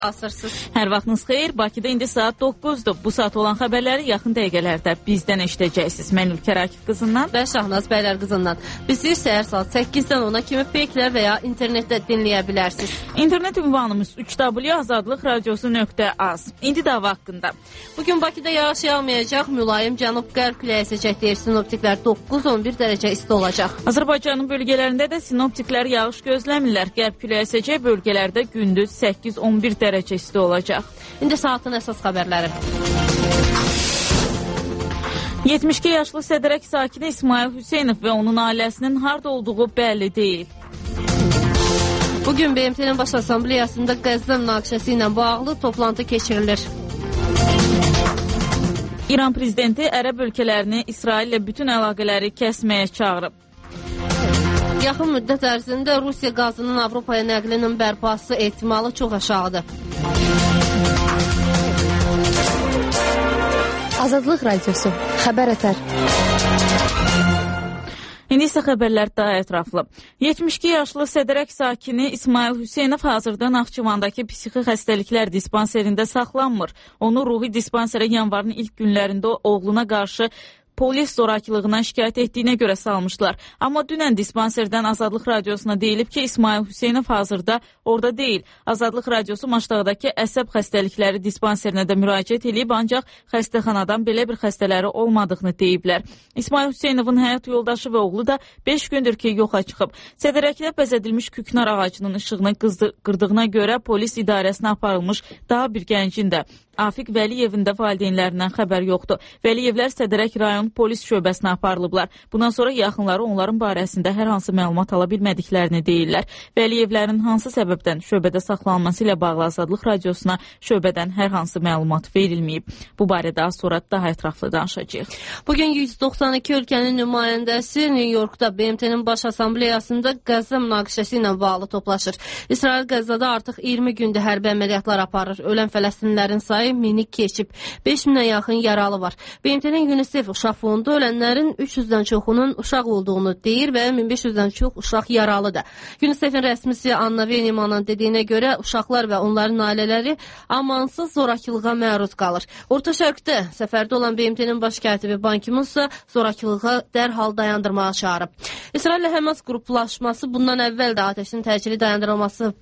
Asırsız. Hər vaxtınız xeyir. Bakıda indi saat 9'dur. Bu saat olan xəbərləri yaxın dəqiqələrdə bizdən eşidəcəksiniz. Mən Ülkər Akif qızından və Şahnaz Bəylər qızından. Bizi səhər saat 8-dən 10-a kimi Peyklər və ya internetdə dinləyə bilərsiniz. İnternet ünvanımız 3w.azadlıqradiosu.az. İndi dava haqqında. Bugün Bakıda yağış yağmayacaq, mülayim cənub-qərb küləyi əsəcək deyir sinoptiklər. 9-11 dərəcə isti olacaq. Azərbaycanın bölgələrində də sinoptiklər yağış gözləmirlər. Qərb küləyi əsəcək bölgələrdə gündüz 8-11 dərəcə isti olacaq. İndi saatın əsas xəbərləri. 72 yaşlı Sədərək sakini İsmail Hüseynov və onun ailəsinin harda olduğu bəlli deyil. Bugün BMT-nin Baş Assambleyasında Qəzza münaqişəsi ilə bağlı toplantı keçirilir. İran prezidenti ərəb ölkələrini İsrail ilə bütün əlaqələri kəsməyə çağırıb. Yaxın müddət ərzində Rusiya qazının Avropaya nəqlinin bərpası ehtimalı çox aşağıdır. Azadlıq Radiosu, xəbər ətər. İndi isə xəbərlər daha ətraflı. 72 yaşlı Sədərək sakini İsmail Hüseynov hazırda Naxçıvandakı psixi xəstəliklər dispanserində saxlanmır. Onu ruhi dispanserə yanvarın ilk günlərində oğluna qarşı polis zorakılığına şikayət etdiyinə görə salmışlar. Amma dünən dispanserdən Azadlıq Radiosuna deyilib ki, İsmail Hüseynov hazırda orada deyil. Azadlıq Radiosu Maçdağdakı əsəb xəstəlikləri dispanserinə də müraciət edib, ancaq xəstəxanadan belə bir xəstələri olmadığını deyiblər. İsmail Hüseynovun həyat yoldaşı və oğlu da 5 gündür ki, yoxa çıxıb. Sədərəklə bəzədilmiş küknar ağacının işığını qırdığına görə polis idarəsinə aparılmış daha bir gəncin də Afiq Vəliyevin də valideynlərindən xəbər yoxdur. Vəliyevlər Sədərək rayon polis şöbəsinə aparılıblar. Bundan sonra yaxınları onların barəsində hər hansı məlumat ala bilmədiklərini deyirlər. Vəliyevlərin hansı səbəbdən şöbədə saxlanması ilə bağlı Azadlıq Radiosuna şöbədən hər hansı məlumat verilməyib. Bu barədə az sonra daha ətraflı danışacağıq. Bugün 192 ölkənin nümayəndəsi New Yorkda BMT-nin Baş Assambleyasında Qəzza münaqişəsi ilə bağlı toplaşır. İsrail Qəzzada artıq 20 gündür hərbi əməliyyatlar aparır. Ölən Fələstinlilərin sayı minik keçib. 5000-ə yaxın yaralı var. BMT-nin UNICEF uşaq fondu ölənlərin 300-dən çoxunun uşaq olduğunu deyir və 1500-dən çox uşaq yaralıdır. UNICEF-in rəsmisi Anna Veynimanın dediyinə görə uşaqlar və onların ailələri amansız zorakılığa məruz qalır. Orta Şərqdə səfərdə olan BMT-nin baş katibi Ban Ki-mun isə zorakılığa dərhal dayandırmağa çağırıb. İsrail ilə Həmas qruplaşması bundan əvvəl də atəşin təcili dayandırılması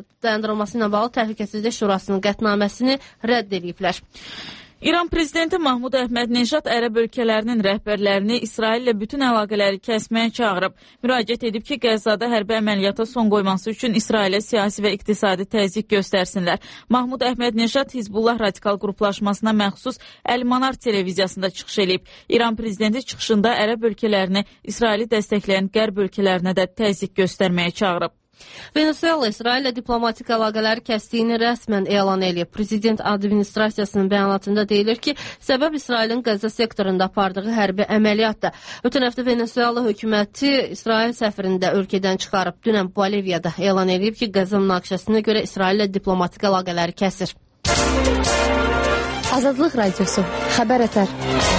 ilə bağlı Təhlükəsizlik Şurasının qətnaməsini rədd ediblər. İran prezidenti Mahmud Əhməd-Neşad ərəb ölkələrinin rəhbərlərini İsrail ilə bütün əlaqələri kəsməyə çağırıb. Müraciət edib ki, Qəzzada hərbi əməliyyata son qoyması üçün İsrailə siyasi və iqtisadi təzyiq göstərsinlər. Mahmud Əhməd-Neşad Hizbullah radikal qruplaşmasına məxsus Əl-Manar televiziyasında çıxış edib. İran prezidenti çıxışında ərəb ölkələrini İsraili dəstəkləyən qərb ölkələrinə də təzyiq göstərməyə çağırıb. Venezuela İsraillə diplomatik əlaqələri kəsdiyini rəsmən elan edib. Prezident administrasiyasının bəyanatında deyilir ki, səbəb İsrailin Qəzza sektorunda apardığı hərbi əməliyyatdır. Ötən həftə Venezuela hökuməti İsrail səfirini də ölkədən çıxarıb. Dünən Boliviyada elan edib ki, Qəzza münaqişəsinə görə İsraillə diplomatik əlaqələri kəsir. Azadlıq Radiosu, xəbər ətər.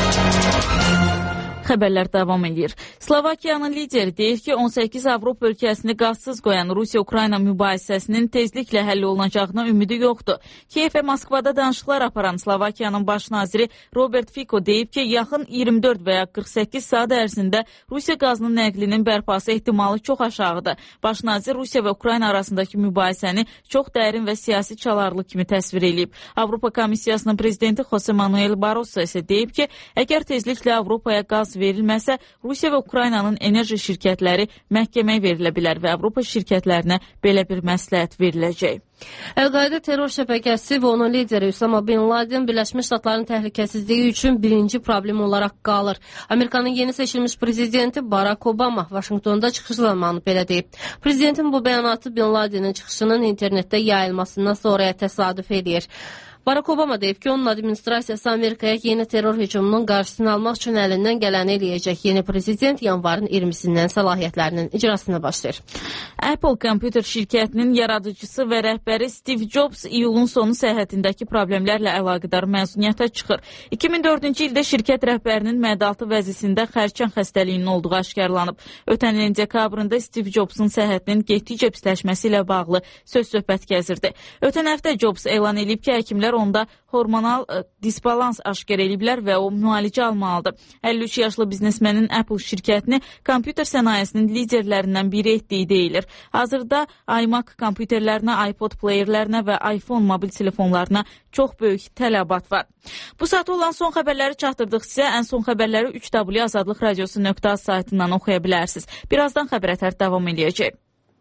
Xəbərlər davam edir. Slovakiyanın lideri deyir ki, 18 Avropa ölkəsini qazsız qoyan Rusiya-Ukrayna mübahisəsinin tezliklə həll olunacağına ümidi yoxdur. Kiyev və Moskvada danışıqlar aparan Slovakiyanın baş naziri Robert Fico deyib ki, yaxın 24 və ya 48 saat ərzində Rusiya qazının nəqlinin bərpası ehtimalı çox aşağıdır. Baş nazir Rusiya və Ukrayna arasındakı mübahisəni çox dərin və siyasi çalarlı kimi təsvir edib. Avropa Komissiyasının prezidenti Jose Manuel Barroso isə deyib ki, əgər tezliklə Avropaya qaz verilməsə, Rusiya və Ukraynanın enerji şirkətləri məhkəməyə verilə bilər və Avropa şirkətlərinə belə bir məsləhət veriləcək. Əl-Qayda terror şəbəkəsi və onun lideri Usama Bin Laden Birləşmiş Ştatların təhlükəsizliyi üçün birinci problem olaraq qalır. Amerikanın yeni seçilmiş prezidenti Barack Obama Vaşinqtonda çıxış zamanı belə deyib. Prezidentin bu bəyanatı Bin Ladenin çıxışının internetdə yayılmasından sonraya təsadüf edir. Barack Obama deyib ki, onun administrasiyası Amerikaya yeni terror hücumunun qarşısını almaq üçün əlindən gələni eləyəcək. Yeni prezident yanvarın 20-sindən səlahiyyətlərinin icrasına başlayır. Apple kompüter şirkətinin yaradıcısı və rəhbəri Steve Jobs iyulun sonu səhhətindəki problemlərlə əlaqədar məzuniyyətə çıxır. 2004-cü ildə şirkət rəhbərinin məədaltı vəzisində xərçəng xəstəliyinin olduğu aşkarlanıb. Ötən ilin dekabrında Steve Jobs'un səhhətinin getdikcə pisləşməsi ilə bağlı söz-söhbət gəzirdi. Ötən həftə Jobs elan edib ki, həkimlər onda hormonal disbalans aşkar ediblər və o müalicə almalıdır. 53 yaşlı biznesmenin Apple şirkətini kompüter sənayesinin liderlərindən biri etdiyi deyilir. Hazırda iMac kompüterlərinə, iPod playerlərinə və iPhone mobil telefonlarına çox böyük tələbat var. Bu saat olan son xəbərləri çatdırdıq sizə. Ən son xəbərləri 3W Azadlıq Radiosu.az saytından oxuya bilərsiniz. Birazdan xəbər davam edəcək.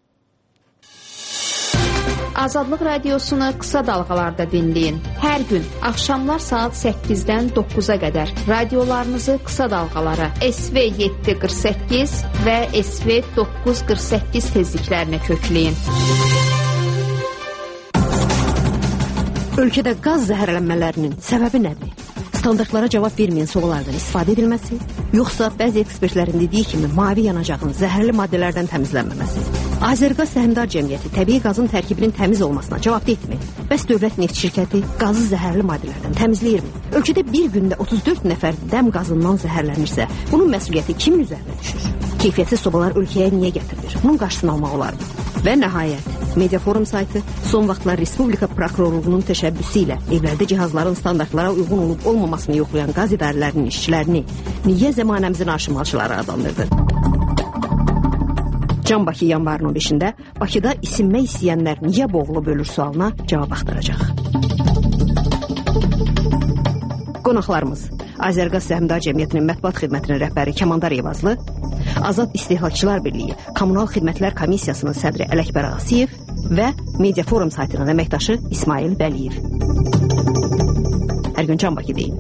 Azadlıq Radiosunu qısa dalğalarda dinləyin. Hər gün axşamlar saat 8-dən 9-a qədər radiolarınızı qısa dalğalara SV 748 və SV 948 tezliklərinə kökləyin. Ölkədə qaz zəhərlənmələrinin səbəbi nədir? Standartlara cavab verməyən soğulardan istifadə edilməsi, yoxsa bəzi ekspertlərin dediyi kimi mavi yanacağın zəhərli maddələrdən təmizlənməməsi? Azərqaz Səhmdar Cəmiyyəti təbii qazın tərkibinin təmiz olmasına cavab etmir. Bəs dövlət neft şirkəti qazı zəhərli maddələrdən təmizləyirmi? Ölkədə bir gündə 34 nəfər dəm qazından zəhərlənirsə, bunun məsuliyyəti kimin üzərinə düşür? Keyfiyyətsiz sobalar ölkəyə niyə gətirilir? Bunun qarşısını almaq olarmı? Və nəhayət, Mediaforum saytı son vaxtlar Respublika Prokurorluğunun təşəbbüsü ilə evlərdə cihazların standartlara uyğun olub olmamasını yoxlayan qaz idarələrinin işçilərini niyə zəmanəmizin aşımalçıları adlandırdı? Can Bakı yanvarın 15-də Bakıda isinmək istəyənlər niyə boğulub ölür sualına cavab axtaracaq. Qonaqlarımız Azərqaz Səhmdar Cəmiyyətinin mətbuat xidmətinin rəhbəri Kəmandar Yevazlı, Azad İstehlakçılar Birliyi Kommunal Xidmətlər Komissiyasının sədri Ələkbər Ağasiyev və Mediaforum saytının əməkdaşı İsmail Vəliyev. Hər gün Can Bakı deyin.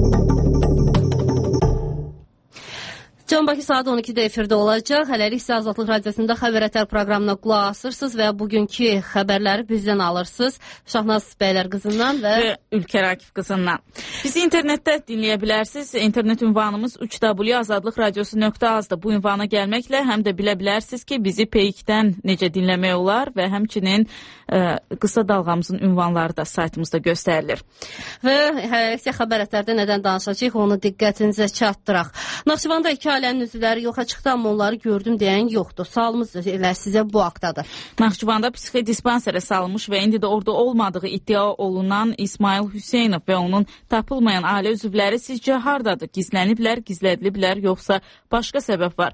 Can Bakı saat 12-də efirdə olacaq. Hələlik isə Azadlıq Radiosunda Xəbər Ətər proqramına qulaq asırsınız və bugünkü xəbərləri bizdən alırsınız. Şahnaz Bəylər qızından və Ülkər Akif qızından. Bizi internetdə dinləyə bilərsiniz. İnternet ünvanımız 3W Azadlıq Radiosu.az-dır. Bu ünvana gəlməklə həm də bilə bilərsiniz ki, bizi Peykdən necə dinləmək olar və həmçinin qısa dalğamızın ünvanları da saytımızda göstərilir. Və hələliksə Xəbər Ətərdə nədən danışacağıq, onu diqqətinizə çatdıraq. Naxçıvanda 2 ailənin üzvləri yoxa çıxdı, amma onları gördüm deyən yoxdur. Sualımız elə sizə bu haqdadır. Naxçıvanda psixi dispanserə salınmış və indi də orada olmadığı iddia olunan İsmail Hüseynov və onun tapılmayan ailə üzvləri sizcə hardadır? Gizləniblər, gizlədiliblər, yoxsa başqa səbəb var?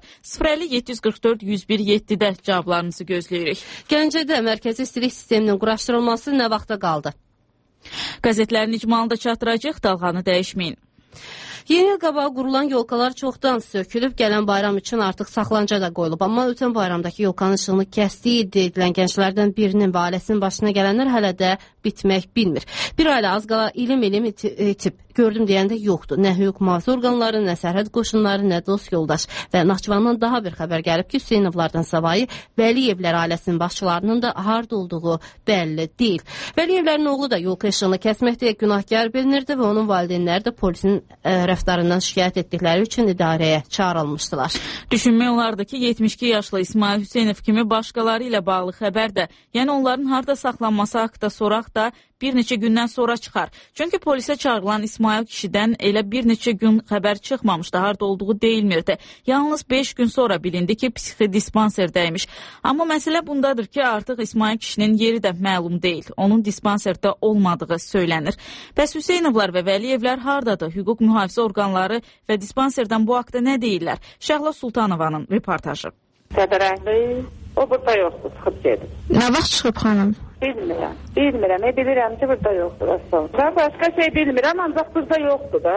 050-744-101-7-də cavablarınızı gözləyirik. Gəncədə mərkəzi istilik sisteminin quraşdırılması nə vaxta qaldı? Qəzetlərin icmalını da çatdıracaq, dalğanı dəyişməyin. Yeni il qabağı qurulan yolkalar çoxdan sökülüb, gələn bayram üçün artıq saxlanca da qoyulub. Amma ötən bayramdakı yolkanın işığını kəsdiyi iddia edilən gənclərdən birinin və ailəsinin başına gələnlər hələ də bitmək bilmir. Bir ailə az qala ilim itib, gördüm deyəndə yoxdur. Nə hüquq mühafizə orqanları, nə sərhəd qoşunları, nə dost yoldaş. Və Naxçıvandan daha bir xəbər gəlib ki, Hüseynovlardan savayı Vəliyevlər ailəsinin başçılarının da harda olduğu bəlli deyil. Vəliyevlərin oğlu da yolka işığını kəsməkdə günahkar bilinirdi və onun valideynləri də polisin rəftarından şikayət etdikləri üçün idarəyə çağırılmışdılar. Düşünmək olardı ki, 72 yaşlı İsmail Hüseynov kimi başqaları ilə bağlı xəbər də, yəni onların harda saxlanması haqqında soraq da bir neçə gündən sonra çıxar. Çünki polisə çağırılan İsmail kişidən elə bir neçə gün xəbər çıxmamışdı, harda olduğu deyilmirdi. Yalnız 5 gün sonra bilindi ki, psixi dispanserdəymiş. Amma məsələ bundadır ki, artıq İsmail kişinin yeri də məlum deyil. Onun dispanserdə olmadığı söylənir. Bəs Hüseynovlar və Vəliyevlər hardadır? Hüquq mühafizə orqanları və dispanserdən bu haqda nə deyirlər? Şəhla Sultanovanın reportajı. Sədərəkli, o burada yoxdur, çıxıb gedib. Nə vaxt çıxıb xanım? Bilmirəm, bilirəm ki, burada yoxdur. Və başqa şey bilmirəm, ancaq burada yoxdur da.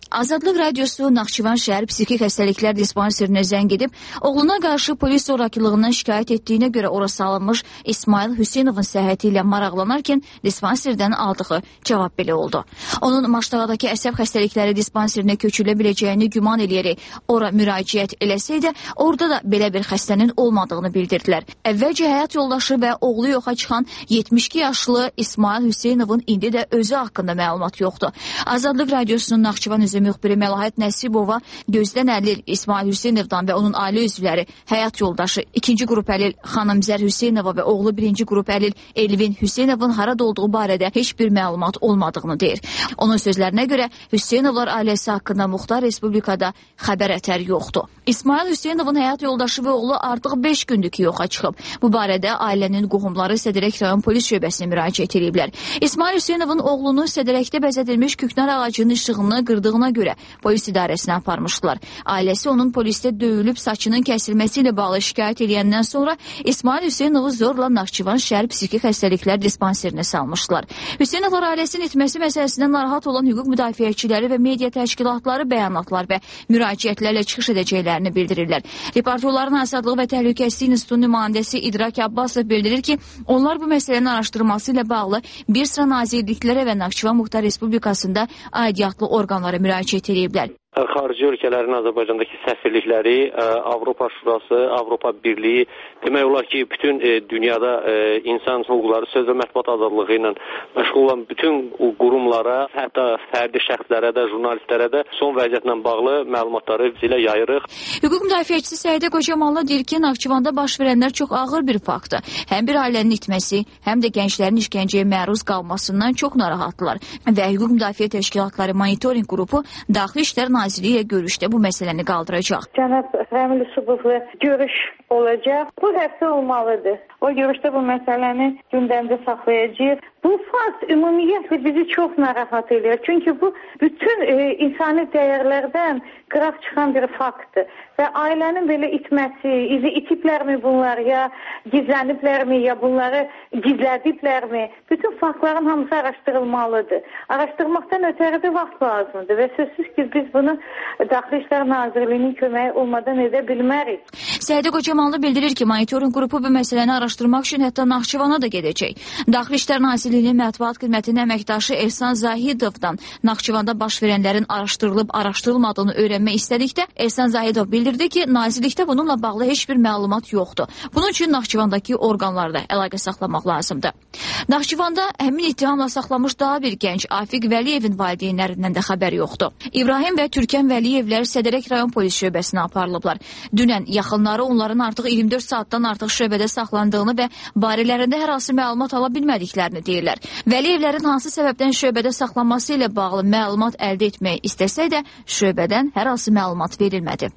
Azadlıq Radiosu Naxçıvan şəhər psixik xəstəliklər dispanserinə zəng edib, oğluna qarşı polis zorakılığından şikayət etdiyinə görə ora salınmış İsmail Hüseynovun səhhəti ilə maraqlanarkən dispanserdən aldığı cavab belə oldu. Onun Maşdağdakı əsəb xəstəlikləri dispanserinə köçülə biləcəyini güman eləyərək ora müraciət eləsəydi, orada da belə bir xəstənin olmadığını bildirdilər. Əvvəlcə həyat yoldaşı və oğlu yoxa çıxan 72 yaşlı İsmail Hüseynovun indi də özü haqqında məlumat yoxdur. Azadlıq Radiosunun Naxçıvan üzrə müxbiri Məlahət Nəsibova gözdən əlil İsmail Hüseynovdan və onun ailə üzvləri, həyat yoldaşı 2-ci qrup əlil Xanımzər Hüseynova və oğlu 1-ci qrup əlil Elvin Hüseynovun harada olduğu barədə heç bir məlumat olmadığını deyir. Onun sözlərinə görə Hüseynovlar ailəsi haqqında Muxtar Respublikada xəbər ətər yoxdur. İsmail Hüseynovun həyat yoldaşı və oğlu artıq 5 gündür ki, yoxa çıxıb. Bu barədə ailənin qohumları Sədərək rayon polis şöbəsinə müraciət ediblər. İsmail Hüseynovun oğlunu Sədərəkdə bəzədilmiş küknar ağacının işığını qırdığına görə polis idarəsinə aparmışdılar. Ailəsi onun polisdə döyülüb saçının kəsilməsi ilə bağlı şikayət edəndən sonra İsmail Hüseynovu zorla Naxçıvan şəhər psixik xəstəliklər dispanserinə salmışdılar. Hüseynovlar ailəsinin itməsi məsələsindən narahat olan hüquq müdafiəçiləri və media təşkilatları bəyanatlar və müraciətlərlə çıxış edəcəklərini bildirirlər. Reportyorların Azadlıq və Təhlükəsizlik İnstitutunun nümayəndəsi İdrak Abbasov bildirir ki, onlar bu məsələnin araşdırılması ilə bağlı bir sıra nazirliklərə və Naxçıvan Muxtar Respublikasında aidiyyatlı orqanlara müraciət ediblər. Xarici ölkələrin Azərbaycandakı səfirlikləri, Avropa Şurası, Avropa Birliyi, demək olar ki, bütün dünyada insan hüquqları, söz və mətbuat azadlığı ilə məşğul olan bütün qurumlara, hətta fərdi şəxslərə də, jurnalistlərə də son vəziyyətlə bağlı məlumatları ilə yayırıq. Hüquq müdafiəçisi Səidə Qocamanlı deyir ki, Naxçıvanda baş verənlər çox ağır bir faktdır. Həm bir ailənin itməsi, həm də gənclərin işgəncəyə məruz qalmasından çox narahatdılar və Hüquq Müdafiə Təşkilatları Monitoring Qrupu Daxili İşlər Nazirliyi ilə görüşdə bu məsələni qaldıracaq. Cənab Rəmil Yusubovla görüş olacaq. Bu həftə olmalıdır. O görüşdə bu məsələni gündəmdə saxlayacağıq. Bu fakt ümumiyyətlə bizi çox narahat edir. Çünki bu bütün insani dəyərlərdən qıraq çıxan bir faktdır. Və ailənin belə itməsi, izi itiblərmi bunlar, ya gizləniblərmi, ya bunları gizlədiblərmi? Bütün faktların hamısı araşdırılmalıdır. Araşdırmaqdan ötəri də vaxt lazımdır və sözsüz ki, biz bunu Daxili İşlər Nazirliyinin köməyi olmadan edə bilmərik. Səidə Qocamanlı bildirir ki, monitoring qrupu bu məsələni araşdırmaq üçün hətta Naxçıvana da gedəcək. Daxili İşlər Nazirliyinin mətbuat xidmətinin əməkdaşı Ehsan Zahidovdan Naxçıvanda baş verənlərin araşdırılıb araşdırılmadığını öyrənmək istədikdə Ehsan Zahidov bildirdi ki, nazirlikdə bununla bağlı heç bir məlumat yoxdur. Bunun üçün Naxçıvandakı orqanlarda əlaqə saxlamaq lazımdır. Naxçıvanda həmin ittihamla saxlanmış daha bir gənc Afiq Vəliyevin valideynlərindən də xəbər yoxdur. İbrahim və Türkən Vəliyevlər Sədərək rayon polis şöbəsinə aparılıblar. Dünən yaxınları onların artıq 24 saatdan artıq şöbədə saxlandığını və barələrində hər hansı məlumat ala bilmədiklərini deyirlər. Vəliyevlərin hansı səbəbdən şöbədə saxlanması ilə bağlı məlumat əldə etmək istəsə də şöbədən hər hansı məlumat verilmədi.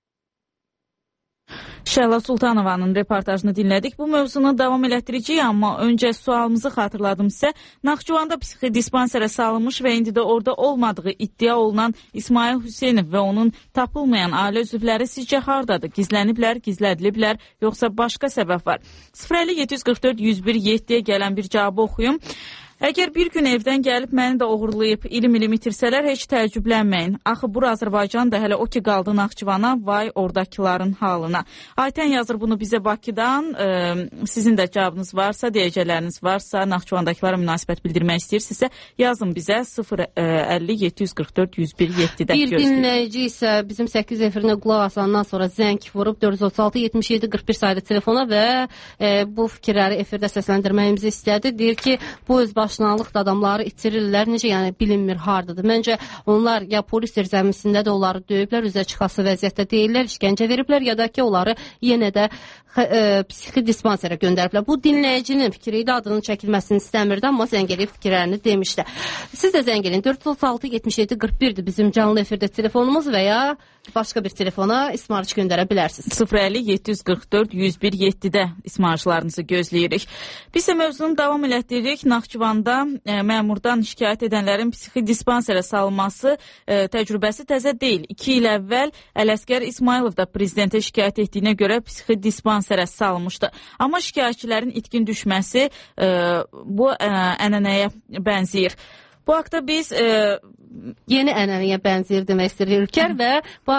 Şəhla Sultanovanın reportajını dinlədik. Bu mövzunu davam elətdirəcəyik, amma öncə sualımızı xatırladım sizə. Naxçıvanda psixi dispanserə salınmış və indi də orada olmadığı iddia olunan İsmail Hüseynov və onun tapılmayan ailə üzvləri sizcə hardadır? Gizləniblər, gizlədiliblər, yoxsa başqa səbəb var? 050-744-101-7-yə gələn bir cavabı oxuyum. Əgər bir gün evdən gəlib məni də oğurlayıb ilim-ilim itirsələr, heç təəccüblənməyin. Axı bura Azərbaycan da hələ o ki qaldı Naxçıvana, vay oradakıların halına. Aytən yazır bunu bizə Bakıdan. Sizin də cavabınız varsa, deyəcəkləriniz varsa, Naxçıvandakılara münasibət bildirmək istəyirsinizsə, yazın bizə 050-744-101-7-də. Bir dinləyici isə bizim 8 efirinə qulaq asandan sonra zəng vurub 436-77-41 sayılı telefona və bu fikirləri efirdə səsləndirməyimizi istədi. Deyir ki, bu özbaşınalıq da adamları itirirlər. Necə yəni bilinmir hardadır. Məncə onlar ya polis zəmisində də onları döyüblər, üzə çıxası vəziyyətdə deyirlər, işgəncə veriblər, ya da ki onları yenə də psixi dispanserə göndəriblər. Bu dinləyicinin fikri ilə adının çəkilməsini istəmirdi, amma zəng eləyib fikirlərini demişdi. Siz də zəng eləyin. 436-77-41-dir bizim canlı efirdə telefonumuz və ya başqa bir telefona ismarış göndərə bilərsiniz. 050-744-101-7-də ismarışlarınızı gözləyirik. Biz də mövzunu davam elətdiririk. Naxçıvanda məmurdan şikayət edənlərin psixi dispanserə salınması təcrübəsi təzə deyil. 2 il əvvəl Ələsgər İsmailov da prezidentə şikayət etdiyinə görə psixi dispanserə salınmışdı. Amma şikayətçilərin itkin düşməsi bu ənənəyə bənzəyir. Bu haqda biz yeni ənənəyə bənzəyir demək istəyir Ülker və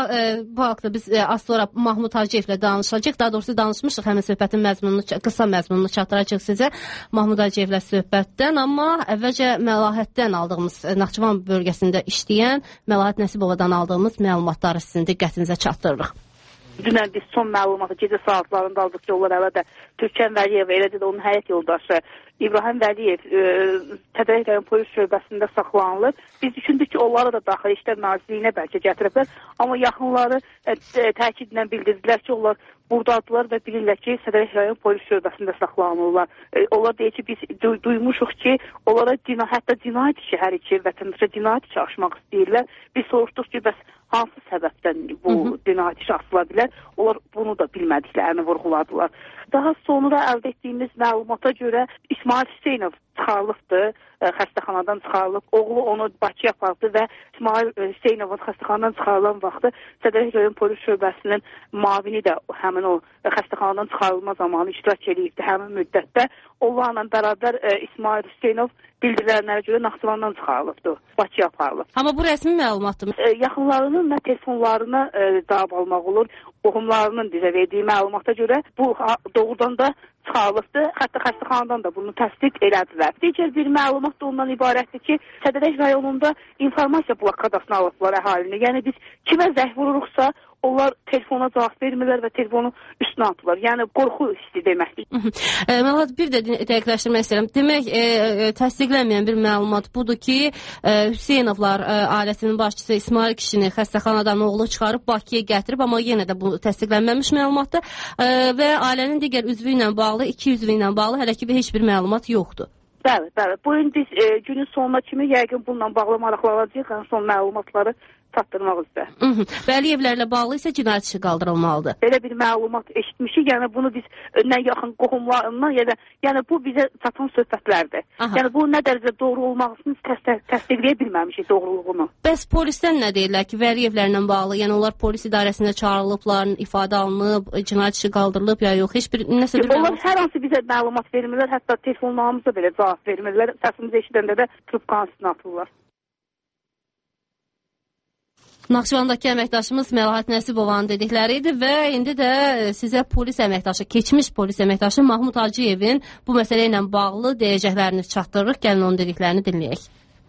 bu haqda biz az sonra Mahmud Hacıyevlə danışacağıq. Daha doğrusu danışmışıq, həmin söhbətin məzmununu, qısa məzmununu çatdıracağıq sizə Mahmud Hacıyevlə söhbətdən. Amma əvvəlcə Məlahətdən aldığımız, Naxçıvan bölgəsində işləyən Məlahət Nəsibovadan aldığımız məlumatları sizin diqqətinizə çatdırırıq. Dünən biz son məlumatı gecə saatlarında aldıq ki, onlar əvvəldə Türkən Vəliyev, eləcə də onun həyat yoldaşı İbrahim Vəliyev Tədərək rayon polis şöbəsində saxlanılır. Biz düşündük ki, onları da Daxili İşlər Nazirliyinə bəlkə gətiriblər, amma yaxınları təkidlə bildirdilər ki, onlar buradadılar və bilirlər ki, Tədərək rayon polis şöbəsində saxlanılırlar. Onlar deyir ki, biz duymuşuq ki, onlara hətta cinayət işi, hər iki vətəndaşa cinayət işi açmaq istəyirlər. Biz soruşduq ki, bəs hansı səbəbdən bu cinayət işi açıla bilər? Onlar bunu da bilmədiklərini vurğuladılar. Daha sonra əldə etdiyimiz məlumata görə İsmail Hüseynov çıxarılıbdır, xəstəxanadan çıxarılıb. Oğlu onu Bakıya apardı və İsmail Hüseynovun xəstəxanadan çıxarılan vaxtı Sədərək rayon polis şöbəsinin mavini də həmin o xəstəxanadan çıxarılma zamanı iştirak edibdi həmin müddətdə. Onlarla bərabər İsmail Hüseynov bildirilənlərə görə Naxçıvandan çıxarılıbdır, Bakıya aparılıb. Amma bu rəsmi məlumatdır. Yaxınlarının və telefonlarına cavab almaq olur. Qohumlarının bizə verdiyi məlumata görə bu doğrudan da çıxarılıbdır. Hətta xəstəxanadan da bunu təsdiq elədilər. Digər bir məlumat da ondan ibarətdir ki, Sədərək rayonunda informasiya blokadasını alıblar əhalini. Yəni biz kimə zəng vururuqsa, onlar telefona cavab vermirlər və telefonu üstünə atırlar. Yəni qorxu hissi deməkdir. Məlahət, bir də dəqiqləşdirmək istəyirəm. Demək, təsdiqlənməyən bir məlumat budur ki, Hüseynovlar ailəsinin başçısı İsmail kişini xəstəxanadan oğlu çıxarıb Bakıya gətirib, amma yenə də bu təsdiqlənməmiş məlumatdır və ailənin digər üzvü ilə bağlı, iki üzvü ilə bağlı hələ ki heç bir məlumat yoxdur. Bəli, bəli. Bu gün biz günün sonuna kimi yəqin bununla bağlı maraqlanacağıq, yəni son məlumatları çatdırmaq üzrə. Vəliyevlərlə bağlı isə cinayət işi qaldırılmalıdır. Belə bir məlumat eşitmişik, yəni bunu biz nə yaxın qohumlarından, yəni bu bizə çatan söhbətlərdir. Yəni bu nə dərəcədə doğru olmağını təsdiqləyə bilməmişik doğruluğunu. Bəs polisdən nə deyirlər ki, Vəliyevlərlə bağlı, yəni onlar polis idarəsində çağırılıblar, ifadə alınıb, cinayət işi qaldırılıb ya yox, heç bir nəsə bir onlar hər hansı bizə məlumat vermirlər, hətta telefonlarımıza belə cavab vermirlər. Səsimizi eşidəndə də trubkanın üstünə atırlar. Naxçıvandakı əməkdaşımız Məlahət Nəsibovanın dedikləri idi və indi də sizə polis əməkdaşı, keçmiş polis əməkdaşı Mahmud Hacıyevin bu məsələ ilə bağlı deyəcəklərini çatdırırıq. Gəlin onun dediklərini dinləyək.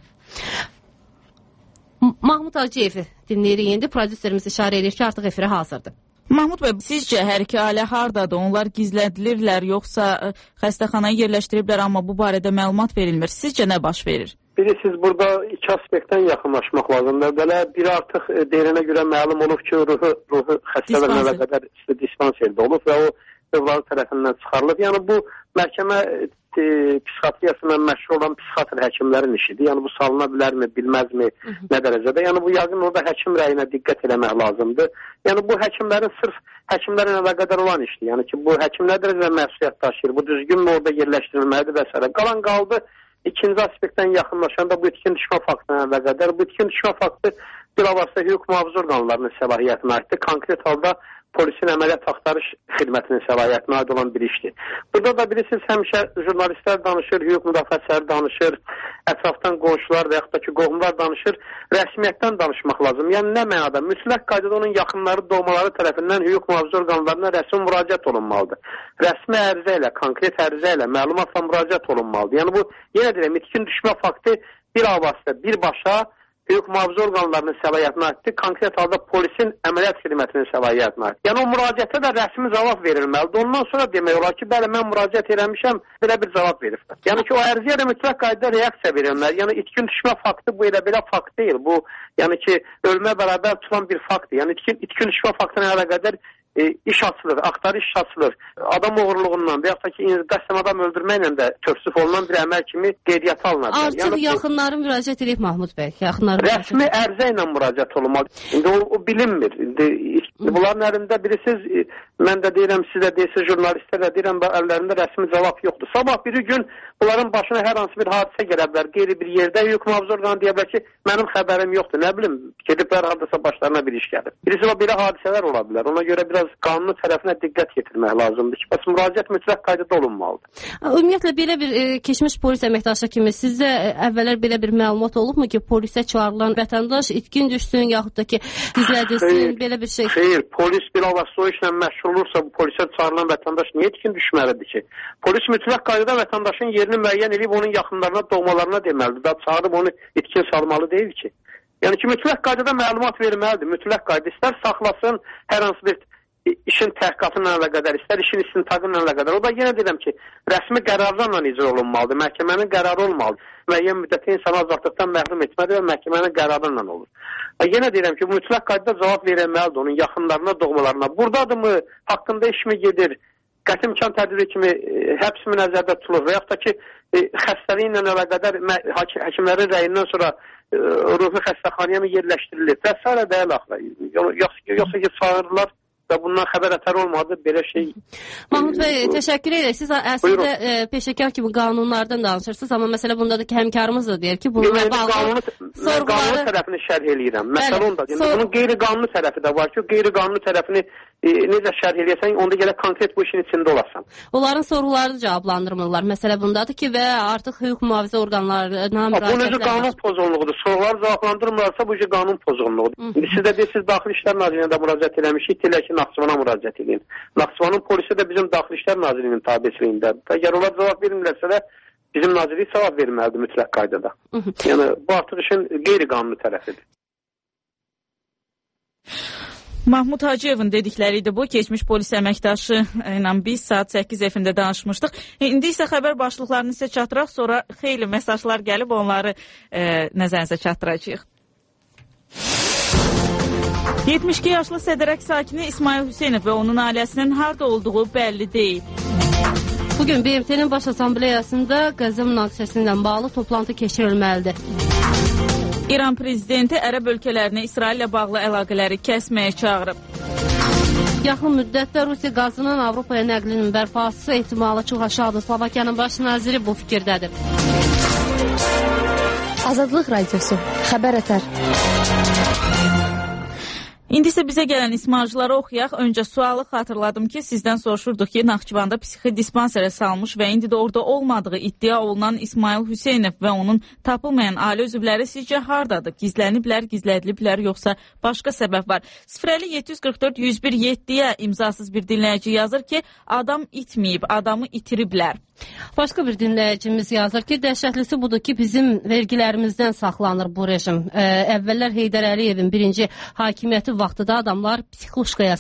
Mahmud Hacıyevi dinləyirik indi. Prodüserimiz işarə edir ki, artıq efirə hazırdır. Mahmud bəy, sizcə hər iki ailə hardadır? Onlar gizlədilirlər, yoxsa xəstəxanaya yerləşdiriblər, amma bu barədə məlumat verilmir. Sizcə nə baş verir? Bilirsiniz, burada iki aspektdən yaxınlaşmaq lazımdır. Belə biri artıq deyilənə görə məlum olub ki, ruhu xəstələrlə qədər dispanserdə olub və o övladı tərəfindən çıxarılıb. Yəni bu məhkəmə psixiatriyasından məşğul olan psixiatr həkimlərin işidir. Yəni bu salına bilərmi, bilməzmi, nə dərəcədə? Yəni bu yəqin orada həkim rəyinə diqqət eləmək lazımdır. Yəni bu həkimlərin sırf həkimlərlə əlaqədar olan işdir. Yəni ki, bu həkim nə dərəcədə məsuliyyət daşıyır, bu düzgünmü orada yerləşdirilməlidir və s. Qalan qaldı. İkinci aspektdən yaxınlaşanda bu itkin düşmə faktına əlaqədar. Bu itkin düşmə faktı bilavasitə hüquq mühafizə orqanlarının səlahiyyətinə aiddir. Konkret halda polisin əməliyyat axtarış xidmətinin səlahiyyətinə aid olan bir işdir. Burada da bilirsiniz, həmişə jurnalistlər danışır, hüquq müdafiəçiləri danışır, ətrafdan qonşular və yaxud da ki, qohumlar danışır, rəsmiyyətdən danışmaq lazım. Yəni nə mənada? Mütləq qaydada onun yaxınları, doğmaları tərəfindən hüquq mühafizə orqanlarına rəsmi müraciət olunmalıdır. Rəsmi ərizə ilə, konkret ərizə ilə, məlumatla müraciət olunmalıdır. Yəni bu, yenə deyirəm, itkin düşmə faktı bir avasitə, birbaşa hüquq mühafizə orqanlarının səlahiyyətinə aiddir, konkret halda polisin əməliyyat xidmətinin səlahiyyətinə aiddir. Yəni o müraciətə də rəsmi cavab verilməlidir. Ondan sonra demək olar ki, bəli, mən müraciət eləmişəm, belə bir cavab veribdir. Yəni ki, o ərizəyə də mütləq qaydada reaksiya verilməli. Yəni itkin düşmə faktı bu elə belə fakt deyil. Bu, yəni ki, ölmə bərabər tutulan bir faktdır. Yəni itkin düşmə faktına əlaqədar iş açılır, axtarış iş açılır. Adam oğurluğundan və yaxud da ki, qəsdən adam öldürməklə də tövsif olunan bir əməl kimi qeydiyyata alınır. Artıq yaxınları müraciət edib Mahmud bəy. Rəsmi ərizə ilə müraciət olunmalı. İndi o bilinmir. İndi bunların əlində bilirsiniz, mən də deyirəm, siz də deyirsiniz, jurnalistlər də deyirəm, əllərində rəsmi cavab yoxdur. Sabah bir gün bunların başına hər hansı bir hadisə gələ bilər, qeyri bir yerdə hüquq mühafizə orqanı deyə bilər ki, mənim xəbərim yoxdur, nə bilim, gediblər hardasa başlarına bir iş gəlir. Birisi belə hadisələr ola bilər. Ona görə biraz biraz qanunu tərəfinə diqqət yetirmək lazımdır ki, bəs müraciət mütləq qaydada olunmalıdır. Ümumiyyətlə, belə bir keçmiş polis əməkdaşı kimi sizə əvvəllər belə bir məlumat olubmu ki, polisə çağırılan vətəndaş itkin düşsün, yaxud da ki, izlədilsin, belə bir şey? Xeyr, polis bilavasitə o işlə məşğul olursa, bu polisə çağırılan vətəndaş niyə itkin düşməlidir ki? Polis mütləq qaydada vətəndaşın yerini müəyyən edib onun yaxınlarına, doğmalarına deməlidir. Daha çağırıb onu itkin salmalı deyil ki. Yəni ki, mütləq qaydada məlumat verməlidir, mütləq qayda. İstər saxlasın, hər hansı bir işin təhqiqatı ilə əlaqədar, istər işin istintaqı ilə əlaqədar. O da yenə deyirəm ki, rəsmi qərarlarla icra olunmalıdır, məhkəmənin qərarı olmalıdır. Müəyyən müddətdə insanı azadlıqdan məhrum etməlidir və məhkəmənin qərarı ilə olur. Yenə deyirəm ki, mütləq qaydada cavab verilməlidir onun yaxınlarına, doğmalarına. Buradadırmı, haqqında iş mi gedir, qəti imkan tədbiri kimi həbs mi nəzərdə tutulur və yaxud da ki, xəstəliyi ilə əlaqədar həkimlərin rəyindən sonra ruhi xəstəxanaya mı yerləşdirilir? Və s. deyil axı. Yoxsa ki, çağırırlar və bundan xəbər olmadı, belə şey. Mahmud bəy, təşəkkür edək. Siz əslində peşəkar kimi qanunlardan danışırsınız, amma məsələ bundadır ki, həmkarımız da deyir ki, bununla bağlı sorğuları... Qanun tərəfini şərh eləyirəm. Məsələ onda. Bunun qeyri-qanuni tərəfi də var ki, qeyri-qanuni tərəfini necə şərh eləyəsən, onda gələ konkret bu işin içində olasan. Onların sorğularını cavablandırmırlar. Məsələ bundadır ki, və artıq hüquq mühafizə orqanlarına müraciətlər... Bu necə qanun pozğunluğudur. Sorğuları cavablandırmırlarsa, bu qanun pozğunluğudur. Siz də deyirsiniz, Daxili İşlər Nazirliyinə müraciət eləmişik, elə ki, Naxçıvana müraciət edin. Naxçıvanın polisi də bizim Daxili İşlər Nazirliyinin tabeçiliyindədir. Əgər onlar cavab vermirlərsə də bizim nazirlik cavab verməlidir mütləq qaydada. Yəni, bu artıq işin qeyri-qanuni tərəfidir. Mahmud Hacıyevin dedikləri idi bu. Keçmiş polis əməkdaşı ilə biz saat 8 efirində danışmışdıq. İndi isə xəbər başlıqlarını sizə çatdıraq, sonra xeyli mesajlar gəlib onları nəzərinizə çatdıracağıq. 72 yaşlı Sədərək sakini İsmail Hüseynov və onun ailəsinin harda olduğu bəlli deyil. Bugün BMT-nin Baş Assambleyasında Qəzza münaqişəsi ilə bağlı toplantı keçirilməlidir. İran prezidenti ərəb ölkələrini İsrail ilə bağlı əlaqələri kəsməyə çağırıb. Yaxın müddətdə Rusiya qazının Avropaya nəqlinin bərpası ehtimalı çox aşağıdır. Slovakiyanın baş naziri bu fikirdədir. Azadlıq Radiosu, xəbər ətər. İndi isə bizə gələn ismarcıları oxuyaq. Öncə sualı xatırladım ki, sizdən soruşurduq ki, Naxçıvanda psixi dispanserə salmış və indi də orada olmadığı iddia olunan İsmail Hüseynov və onun tapılmayan ailə üzvləri sizcə hardadır? Gizləniblər, gizlədiliblər, yoxsa başqa səbəb var? 050-744-101-7-yə imzasız bir dinləyici yazır ki, adam itməyib, adamı itiriblər. Başqa bir dinləyicimiz yazır ki, dəhşətlisi budur ki, bizim vergilərimizdən saxlanır bu rejim. Əvvəllər Heydər Əliyevin birinci hakimiyyəti vaxtıda adamları psixoşkaya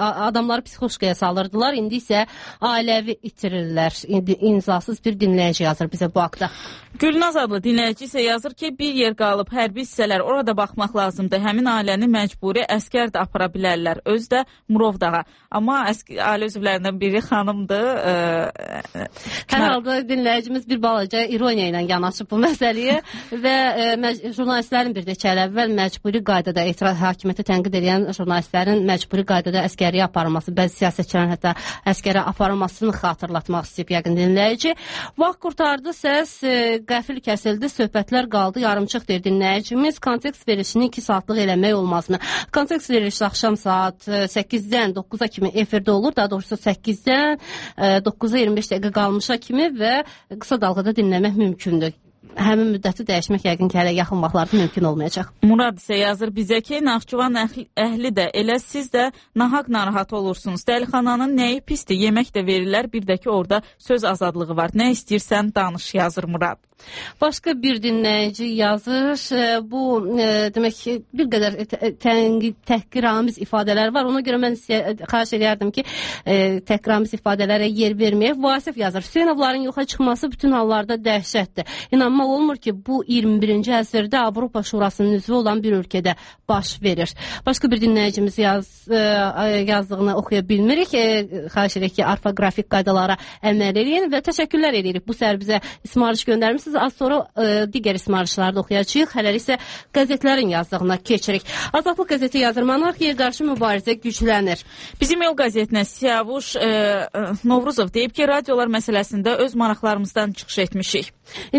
salırdılar. İndi isə ailəvi itirirlər. İmzasız bir dinləyici yazır bizə bu haqda. Gülnaz adlı dinləyici isə yazır ki, bir yer qalıb hərbi hissələr, orada baxmaq lazımdır. Həmin ailəni məcburi əskər də apara bilərlər. Öz də Murovdağa. Amma ailə üzvlərindən biri xanımdır. Hər halda dinləyicimiz bir balaca ironiya ilə yanaşıb bu məsələyə və jurnalistlərin bir neçə il əvvəl məcburi qaydada hakimiyyəti tənqid edən jurnalistlərin məcburi qaydada əskəriyə aparılması, bəzi siyasətçilərin hətta əskərə aparılmasını xatırlatmaq istəyib yəqin dinləyici. Vaxt qurtardı, səs qəfil kəsildi, söhbətlər qaldı, yarımçıq deyir dinləyicimiz. Kontekst verilişini 2 saatlıq eləmək olmazmı? Kontekst verilişi axşam saat 8-dən 9-a kimi efirdə olur, daha doğrusu 8-dən 9-a 25 dəqiqə qalmışa kimi və qısa dalğada dinləmək mümkündür. Həmin müddəti dəyişmək yəqin ki, hələ yaxın vaxtlarda mümkün olmayacaq. Murad isə yazır bizə ki, Naxçıvan əhli də, elə siz də nahaq narahat olursunuz. Dəlixananın nəyi pisdir, yemək də verirlər, bir də ki, orada söz azadlığı var. Nə istəyirsən danış, yazır Murad. Başqa bir dinləyici yazır, bu demək ki, bir qədər təhqiramiz ifadələr var. Ona görə mən xahiş edərdim ki, təhqiramiz ifadələrə yer verməyək. Vasif yazır, Hüseynovların yoxa çıxması bütün hallarda dəhşətdir. İnanmaq olmur ki, bu 21-ci əsrdə Avropa Şurasının üzvü olan bir ölkədə baş verir. Başqa bir dinləyicimiz yazdığını oxuya bilmirik. Xahiş edək ki, orfoqrafik qaydalara əməl edin və təşəkkürlər edirik. Bu səhər bizə ismarış göndərmişsiniz. Az sonra digər ismarışları da oxuyacağıq. Hələlik isə qəzetlərin yazdığına keçirik. Azadlıq qəzeti yazır, monarxiyaya qarşı mübarizə güclənir. Bizim El qəzetinə Siyavuş Novruzov deyib ki, radiolar məsələsində öz maraqlarımızdan çıxış etmişik. İndi qəzetlərin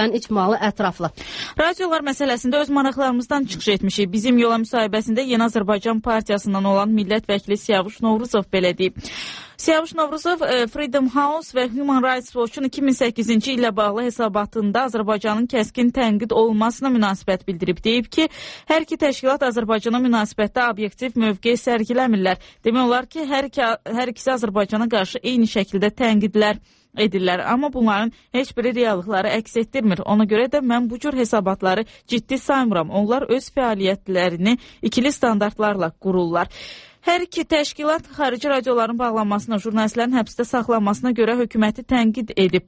Haberin icmalı ətraflı. Radiolar məsələsində öz maraqlarımızdan çıxış etmişik. Bizim yola müsahibəsində Yeni Azərbaycan Partiyasından olan millət vəkili Siyavuş Novruzov belə deyib. Siyavuş Novruzov Freedom House və Human Rights Watch-un 2008-ci ilə bağlı hesabatında Azərbaycanın kəskin tənqid olunmasına münasibət bildirib. Deyib ki, hər iki təşkilat Azərbaycana münasibətdə obyektiv mövqe sərgiləmirlər. Demək olar ki, hər ikisi Azərbaycana qarşı eyni şəkildə tənqidlər edirlər. Amma bunların heç biri reallıqları əks etdirmir. Ona görə də mən bu cür hesabatları ciddi saymıram. Onlar öz fəaliyyətlərini ikili standartlarla qururlar. Hər iki təşkilat xarici radioların bağlanmasına, jurnalistlərin həbsdə saxlanmasına görə hökuməti tənqid edib.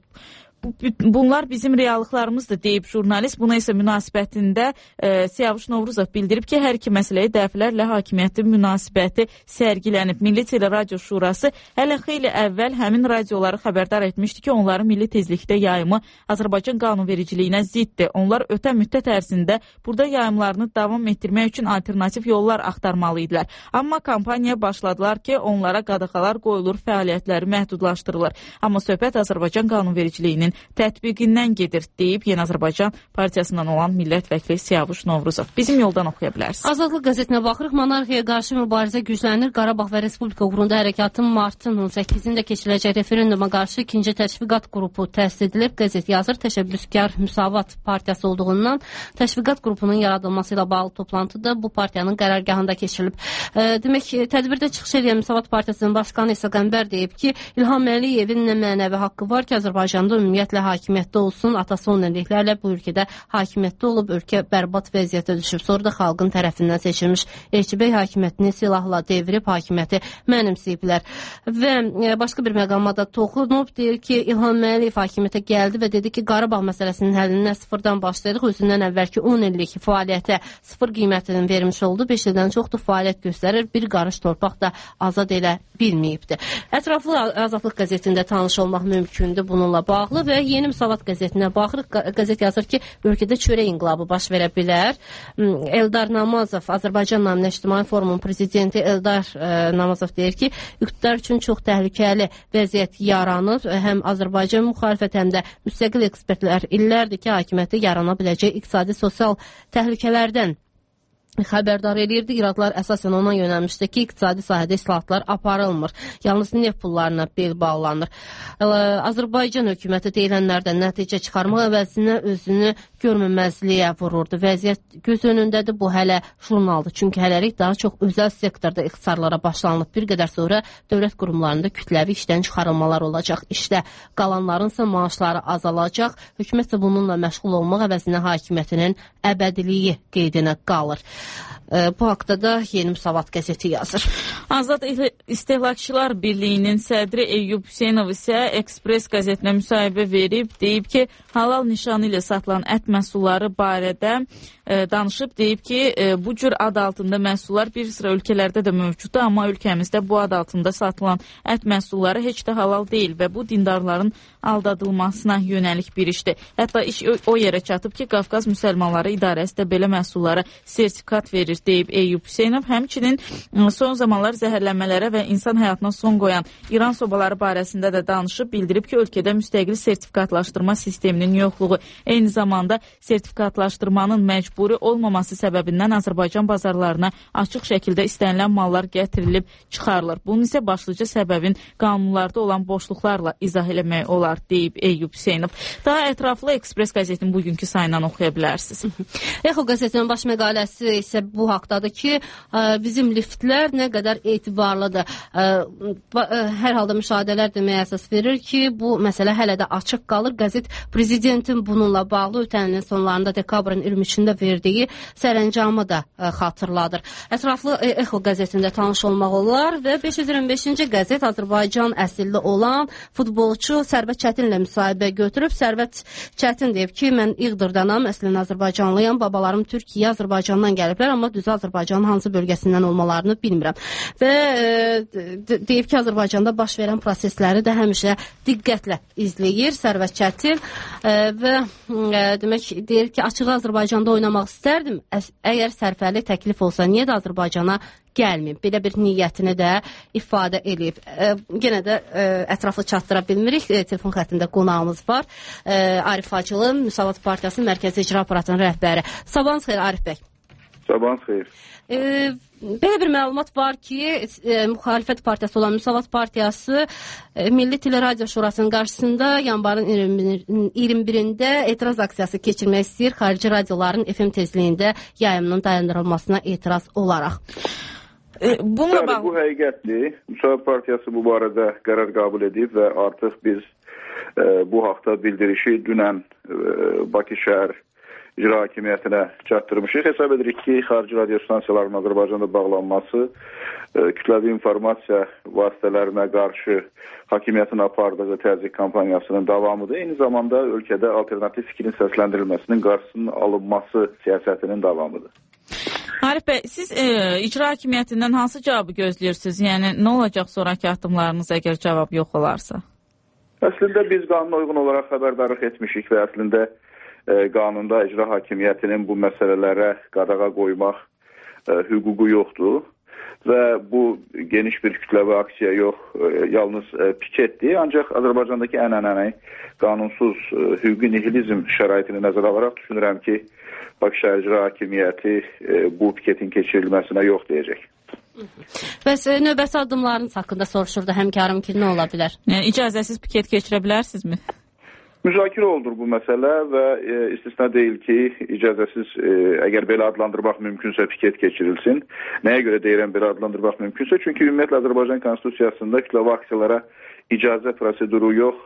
Bunlar bizim reallıqlarımızdır deyib jurnalist. Buna isə münasibətində Siyavuş Novruzov bildirib ki, hər iki məsələyə dəfələrlə hakimiyyətin münasibəti sərgilənib. Milli Teleradio Şurası hələ xeyli əvvəl həmin radioları xəbərdar etmişdi ki, onların milli tezlikdə yayımı Azərbaycan qanunvericiliyinə ziddir. Onlar ötən müddət ərzində burada yayımlarını davam etdirmək üçün alternativ yollar axtarmalı idilər. Amma kampaniya başladılar ki, onlara qadağalar qoyulur, fəaliyyətləri məhdudlaşdırılır. Amma söhbət Azərbaycan qanunvericiliyinin tətbiqindən gedir, deyib Yeni Azərbaycan Partiyasından olan millət vəkili Siyavuş Novruzov. Bizim yoldan oxuya bilərsiniz. Azadlıq qəzetinə baxırıq. Monarxiyaya qarşı mübarizə güclənir. Qarabağ və Respublika uğrunda hərəkatın martın 18-də keçiriləcək referenduma qarşı ikinci təşviqat qrupu təsis edilib. Qəzet yazır, təşəbbüskar Müsavat Partiyası olduğundan təşviqat qrupunun yaradılması ilə bağlı toplantıda bu partiyanın qərargahında keçirilib. Demək, tədbirdə çıxış edən Müsavat Partiyasının başqanı İsa Qəmbər deyib ki, İlham Əliyevin nə mənəvi haqqı var ki, Azərbaycanda ümumiyyətlə hakimiyyətdə olsun. Atası onun illiklərlə bu ölkədə hakimiyyətdə olub, ölkə bərbad vəziyyətə düşüb. Sonra da xalqın tərəfindən seçilmiş Elçibəy hakimiyyətini silahla devirib hakimiyyəti mənimsəyiblər. Və başqa bir məqamada toxunub, deyir ki, İlham Əliyev hakimiyyətə gəldi və dedi ki, Qarabağ məsələsinin həllinə sıfırdan başlayırıq. Özündən əvvəlki 10 illik fəaliyyətə sıfır qiymətinin vermiş oldu. 5 ildən çoxdur fəaliyyət göstərir. Bir qarış torpaq da azad elə bilməyibdir. Ətraflı Azadlıq qəzetində tanış olmaq mümkündür bununla bağlı və Yeni Müsavat qəzetinə baxırıq. Qəzet yazır ki, ölkədə çörək inqilabı baş verə bilər. Eldar Namazov, Azərbaycan Naminə İctimai Forumun prezidenti Eldar Namazov deyir ki, iqtidar üçün çox təhlükəli vəziyyət yaranır. Həm Azərbaycan müxalifət, həm də müstəqil ekspertlər illərdir ki, hakimiyyəti yarana biləcək iqtisadi sosial təhlükələrdən xəbərdar edirdi. İradlar əsasən ona yönəlmişdir ki, iqtisadi sahədə islahatlar aparılmır. Yalnız neft pullarına bel bağlanır. Azərbaycan hökuməti deyilənlərdən nəticə çıxarmaq əvəzinə özünü görməməzliyə vururdu. Vəziyyət göz önündədir. Bu hələ jurnaldır. Çünki hələlik daha çox özəl sektorda ixtisarlara başlanılıb. Bir qədər sonra dövlət qurumlarında kütləvi işdən çıxarılmalar olacaq. İşdə qalanlarınsa maaşları azalacaq. Hökumət isə bununla məşğul olmaq əvəzinə hakimiyyətinin əbədiliyi qeydinə qalır. Bu haqda da Yeni Müsavat qəzeti yazır. Azad İstehlakçılar Birliyinin sədri Eyyub Hüseynov isə Ekspres qəzetinə müsahibə verib, deyib ki, halal nişanı ilə satılan ət məhsulları barədə danışıb, deyib ki, bu cür ad altında məhsullar bir sıra ölkələrdə də mövcuddur, amma ölkəmizdə bu ad altında satılan ət məhsulları heç də halal deyil və bu dindarların aldadılmasına yönəlik bir işdir. Hətta iş o yerə çatıb ki, Qafqaz Müsəlmanları İdarəsi də belə məhsullara sertifikat verir, deyib Eyyub Hüseynov. Həmçinin son zamanlar zəhərlənmələrə və insan həyatına son qoyan İran sobaları barəsində də danışıb, bildirib ki, ölkədə müstəqil sertifikatlaşdırma sisteminin yoxluğu, eyni zamanda sertifikatlaşdırmanın məcburi olmaması səbəbindən Azərbaycan bazarlarına açıq şəkildə istənilən mallar gətirilib çıxarılır. Bunun isə başlıca səbəbin qanunlarda olan boşluqlarla izah eləmək olar, deyib Eyyub Hüseynov. Daha ətraflı Ekspres qəzetinin bugünkü sayından oxuya bilərsiniz. Exo qəzetinin baş məqaləsi isə bu haqdadır ki, bizim liftlər nə qədər etibarlıdır. Hər halda müşahidələr deməyə əsas verir ki, bu məsələ hələ də açıq qalır. Qəzet prezidentin bununla bağlı ötən ilin sonlarında dekabrın 23-də verdiyi sərəncamı da xatırladır. Ətraflı Exo qəzetində tanış olmaq olar və 525-ci qəzet Azərbaycan əsilli olan futbolçu Sərvət Çətinlə müsahibə götürüb. Sərvət Çətin deyib ki, mən İğdırdanam, əslən Azərbaycanlıyam, babalarım Türkiyə, Azərbaycandan gəliblər, amma düzə Azərbaycanın hansı bölgəsindən olmalarını bilmirəm. Və deyib ki, Azərbaycanda baş verən prosesləri də həmişə diqqətlə izləyir Sərvət Çətin və demək demək deyir ki, Açıq Azərbaycanda oynamaq istərdim. Əgər sərfəli təklif olsa, niyə də Azərbaycana gəlməyib? Belə bir niyyətini də ifadə edib. Yenə də ətraflı çatdıra bilmirik. Telefon xəttində qonağımız var. Arif Hacılı, Müsavat Partiyasının Mərkəzi İcra Aparatının rəhbəri. Sabahınız xeyir, Arif bəy. Sabahınız xeyir. Belə bir məlumat var ki, müxalifət partiyası olan Müsavat Partiyası Milli Teleradio Şurasının qarşısında yanvarın 21-də etiraz aksiyası keçirmək istəyir. Xarici radioların FM tezliyində yayımının dayandırılmasına etiraz olaraq. Bu həqiqətdir. Müsavat Partiyası bu barədə qərar qəbul edib və artıq biz bu haqda bildirişi dünən Bakı şəhər İcra Hakimiyyətinə çatdırmışıq. Hesab edirik ki, xarici radio stansiyalarının Azərbaycanda bağlanması kütləvi informasiya vasitələrinə qarşı hakimiyyətin apardığı təzyiq kampaniyasının davamıdır. Eyni zamanda ölkədə alternativ fikrin səsləndirilməsinin qarşısının alınması siyasətinin davamıdır. Arif bəy, siz icra hakimiyyətindən hansı cavabı gözləyirsiniz? Yəni, nə olacaq sonraki addımlarınız əgər cavab yox olarsa? Əslində biz qanuna uyğun olaraq xəbərdarlıq etmişik və əslində qanunda icra hakimiyyətinin bu məsələlərə qadağa qoymaq hüququ yoxdur və bu geniş bir kütləvi aksiya yox, yalnız piketdir. Ancaq Azərbaycandakı ənənəni qanunsuz hüquqi nihilizm şəraitini nəzərə alaraq düşünürəm ki, Bakı şəhər icra hakimiyyəti bu piketin keçirilməsinə yox deyəcək. Bəs növbəti addımlarınız haqqında soruşurdu həmkarım ki, nə ola bilər? Yəni, icazəsiz piket keçirə bilərsinizmi? Müzakirə olunur bu məsələ və istisna deyil ki, icazəsiz əgər belə adlandırmaq mümkünsə piket keçirilsin. Nəyə görə deyirəm belə adlandırmaq mümkünsə? Çünki ümumiyyətlə Azərbaycan Konstitusiyasında kütləvi aksiyalara icazə proseduru yox,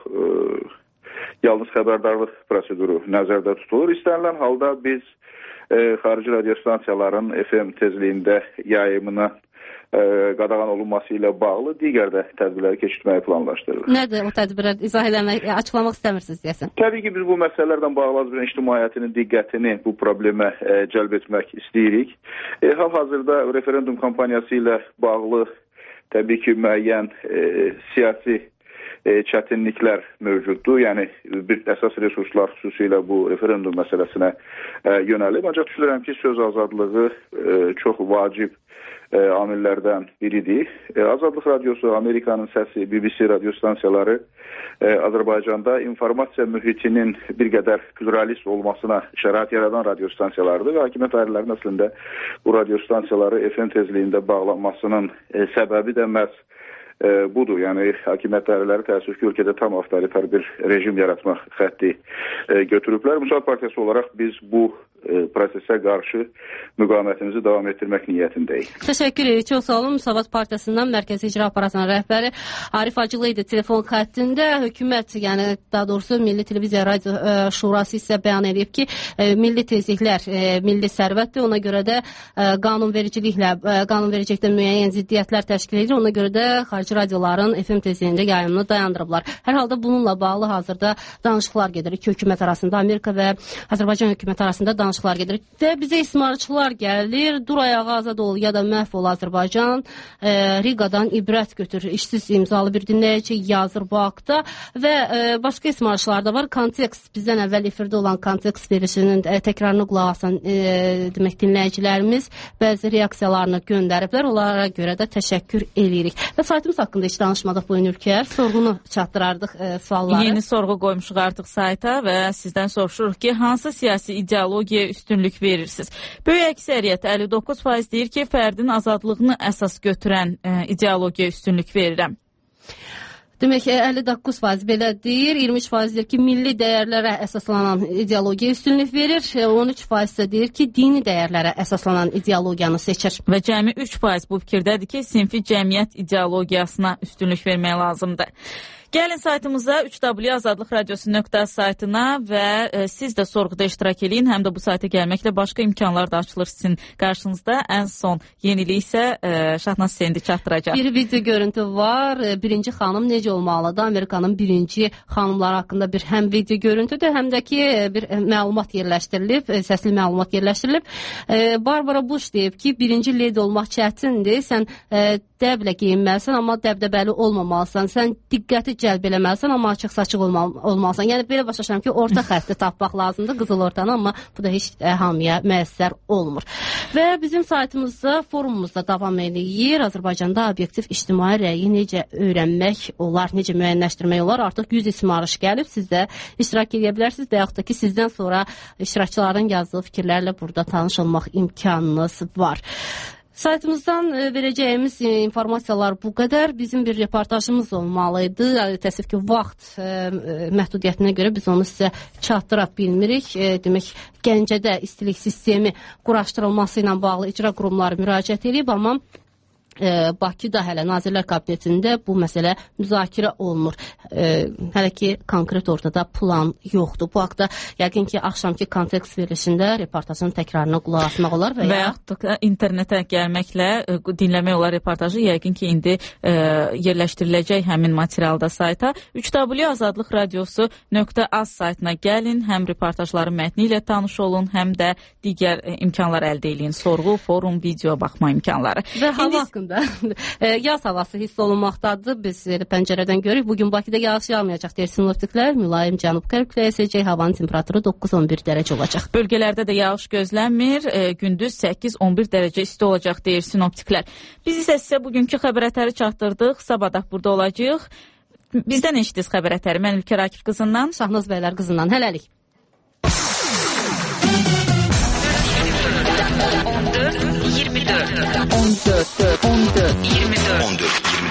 yalnız xəbərdarlıq proseduru nəzərdə tutulur. İstənilən halda biz xarici radio stansiyaların FM tezliyində yayımına qadağan olunması ilə bağlı digər də tədbirləri keçirməyi planlaşdırırıq. Nədir o tədbirlər? İzah eləmək, açıqlamaq istəmirsiniz deyəsən? Təbii ki, biz bu məsələlərdən bağlı bir ictimaiyyətin diqqətini bu problemə cəlb etmək istəyirik. Hal-hazırda referendum kampaniyası ilə bağlı təbii ki, müəyyən siyasi çətinliklər mövcuddur. Yəni, bir əsas resurslar xüsusilə bu referendum məsələsinə yönəlib. Ancaq düşünürəm ki, söz azadlığı çox vacib amillərdən biridir. Azadlıq Radiosu, Amerikanın səsi, BBC radio stansiyaları Azərbaycanda informasiya mühitinin bir qədər pluralist olmasına şərait yaradan radio stansiyalarıdır və hakimiyyət ayrılarının əslində bu radio stansiyaları FM tezliyində bağlanmasının səbəbi də məhz budur. Yəni, hakimiyyət dairələri təəssüf ki, ölkədə tam avtoritar bir rejim yaratmaq xətti götürüblər. Müsavat Partiyası olaraq biz bu prosesə qarşı müqavimətimizi davam etdirmək niyyətindəyik. Təşəkkür edirik. Çox sağ olun. Müsavat Partiyasından Mərkəzi İcra Aparatının rəhbəri Arif Hacılı idi telefon xəttində. Hökumət, yəni daha doğrusu Milli Televiziya Radio Şurası isə bəyan edib ki, milli tezliklər milli sərvətdir. Ona görə də qanunvericilikdə müəyyən ziddiyyətlər təşkil edir. Ona görə də xarici radioların FM tezliyində yayımını dayandırıblar. Hər halda bununla bağlı hazırda danışıqlar gedir. İki hökumət arasında, Amerika və Azərbaycan hökuməti arasında danışıqlar gedir. Və bizə istismarçılar gəlir, dur ayağa azad ol ya da məhv ol Azərbaycan, Riqadan ibrət götür, işsiz imzalı bir dinləyici yazır bu haqda və başqa istismarçılar da var. Kontekst, bizdən əvvəl efirdə olan kontekst verişinin təkrarını qulaq asan demək dinləyicilərimiz bəzi reaksiyalarını göndəriblər. Onlara görə də təşəkkür edirik. Və saytımız haqqında heç danışmadıq bu gün Ülkər. Sorğunu çatdırardıq sualları. Yeni sorğu qoymuşuq artıq sayta və sizdən soruşuruq ki, hansı siyasi ideologiyaya üstünlük verirsiniz? Böyük əksəriyyət 59% deyir ki, fərdin azadlığını əsas götürən ideologiyaya üstünlük verirəm. Demək ki, 59% belə deyir, 23% deyir ki, milli dəyərlərə əsaslanan ideologiyaya üstünlük verir, 13% deyir ki, dini dəyərlərə əsaslanan ideologiyanı seçir. Və cəmi 3% bu fikirdədir ki, sinfi cəmiyyət ideologiyasına üstünlük vermək lazımdır. Gəlin saytımıza 3w.azadlıqradiosu.com saytına və siz də sorğuda iştirak edin. Həm də bu sayta gəlməklə başqa imkanlar da açılır sizin qarşınızda. Ən son yenilik isə Şahnaz Sendi çatdıracaq. Bir video görüntü var. Birinci xanım necə olmalıdır? Amerikanın birinci xanımları haqqında bir həm video görüntüdür, həm də ki bir məlumat yerləşdirilib, səsli məlumat yerləşdirilib. Barbara Bush deyib ki, birinci ledi olmaq çətindir. Sən dəblə geyinməlisən, amma dəbdəbəli olmamalısan. Sən diqqəti cəlb eləməlisən, amma açıq-saçıq olmalısan. Yəni belə başa düşürəm ki, orta xətti tapmaq lazımdır, qızıl ortanı, amma bu da heç hamıya müəssər olmur. Və bizim saytımızda, forumumuzda davam edir. Azərbaycanda obyektiv ictimai rəyi necə öyrənmək olar, necə müəyyənləşdirmək olar? Artıq 100 ismarış gəlib, siz də iştirak edə bilərsiniz və yaxud da ki, sizdən sonra iştirakçıların yazdığı fikirlərlə burada tanış olmaq imkanınız var. Saytımızdan verəcəyimiz informasiyalar bu qədər. Bizim bir reportajımız olmalıydı. Təəssüf ki, vaxt məhdudiyyətinə görə biz onu sizə çatdıra bilmirik. Demək, Gəncədə istilik sistemi quraşdırılması ilə bağlı icra qurumları müraciət edib, amma Bakıda hələ Nazirlər Kabinetində bu məsələ müzakirə olunur. Hələ ki, konkret ortada plan yoxdur. Bu haqda yəqin ki, axşamki kontekst verilişində reportajın təkrarına qulaq asmaq olar və yaxud da internetə gəlməklə dinləmək olar reportajı. Yəqin ki, indi yerləşdiriləcək həmin materialda sayta 3w.azadlıqradiosu.az saytına gəlin, həm reportajların mətni ilə tanış olun, həm də digər imkanlar əldə edin. Sorğu, forum, video baxma imkanları. Və hava haqqında yaz havası hiss olunmaqdadır. Biz pəncərədən görürük. Bugün Bakıda yağış yağmayacaq deyir sinoptiklər. Mülayim cənub-qərb küləyi əsəcək. Havanın temperaturu 9-11 dərəcə olacaq. Bölgələrdə də yağış gözlənmir. Gündüz 8-11 dərəcə isti olacaq deyir sinoptiklər. Biz isə sizə bugünkü xəbər ətəri çatdırdıq. Sabah burada olacağıq. Bizdən eşitdiniz xəbər ətəri. Mən Ülkər Akif qızından, Şahnaz bəylər qızından. Hələlik. 14-24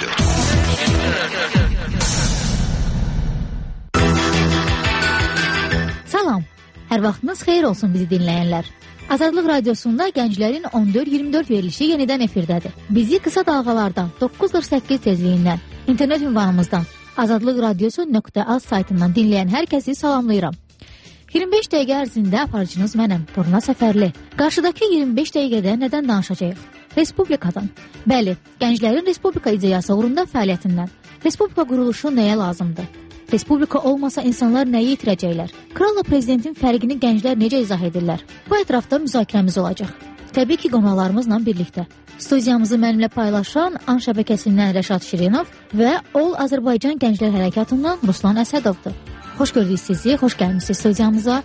Salam, hər vaxtınız xeyir olsun bizi dinləyənlər. Azadlıq Radiosunda gənclərin 14-24 verilişi yenidən efirdədir. Bizi qısa dalğalardan 948 tezliyindən, internet ünvanımızdan azadlıqradiosu.az saytından dinləyən hər kəsi salamlayıram. 25 dəqiqə ərzində aparıcınız mənəm, Turna Səfərli. Qarşıdakı 25 dəqiqədə nədən danışacağıq? Respublikadan. Bəli, gənclərin Respublika ideyası uğrunda fəaliyyətindən. Respublika quruluşu nəyə lazımdır? Respublika olmasa insanlar nəyi itirəcəklər? Kralla prezidentin fərqini gənclər necə izah edirlər? Bu ətrafda müzakirəmiz olacaq. Təbii ki, qonaqlarımızla birlikdə. Studiyamızı mənimlə paylaşan An şəbəkəsindən Rəşad Şirinov və Ol Azərbaycan Gənclər Hərəkatından Ruslan Əsədovdur. Xoş gördük sizi, xoş gəlmişsiniz studiyamıza.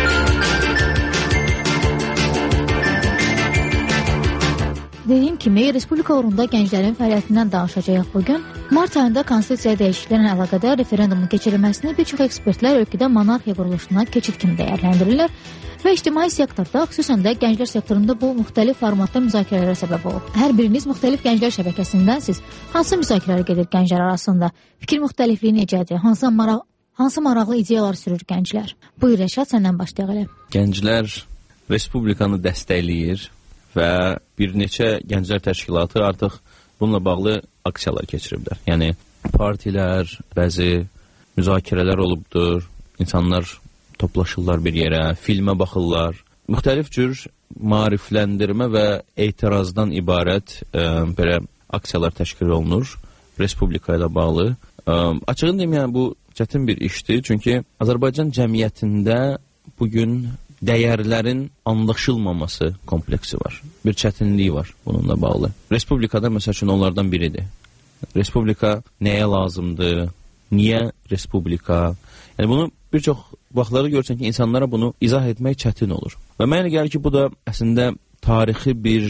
Dediyim kimi, Respublika uğrunda gənclərin fəaliyyətindən danışacağıq bugün. Mart ayında konstitusiya dəyişikliklərlə əlaqədar referendumun keçirilməsini bir çox ekspertlər ölkədə monarxiya quruluşuna keçid kimi dəyərləndirirlər və ictimai sektorda, xüsusən də gənclər sektorunda bu müxtəlif formatda müzakirələrə səbəb olub. Hər biriniz müxtəlif gənclər şəbəkəsindənsiz. Hansı müzakirələr gedir gənclər arasında? Fikir müxtəlifliyi necədir? Hansı maraqlı ideyalar sürür gənclər? Buyur Rəşad, səndən başlayaq elə. Gənclər Respublikanı dəstəkləyir və bir neçə gənclər təşkilatı artıq bununla bağlı aksiyalar keçiriblər. Yəni, partilər, bəzi müzakirələr olubdur, insanlar toplaşırlar bir yerə, filmə baxırlar. Müxtəlif cür maarifləndirmə və etirazdan ibarət belə aksiyalar təşkil olunur Respublika ilə bağlı. Açığını deyim, yəni, bu çətin bir işdir, çünki Azərbaycan cəmiyyətində bugün dəyərlərin anlaşılmaması kompleksi var. Bir çətinliyi var bununla bağlı. Respublikada məsəl üçün onlardan biridir. Respublika nəyə lazımdır? Niyə Respublika? Yəni bunu bir çox vaxtlarda görürsən ki, insanlara bunu izah etmək çətin olur. Və mənə gəlir ki, bu da əslində tarixi bir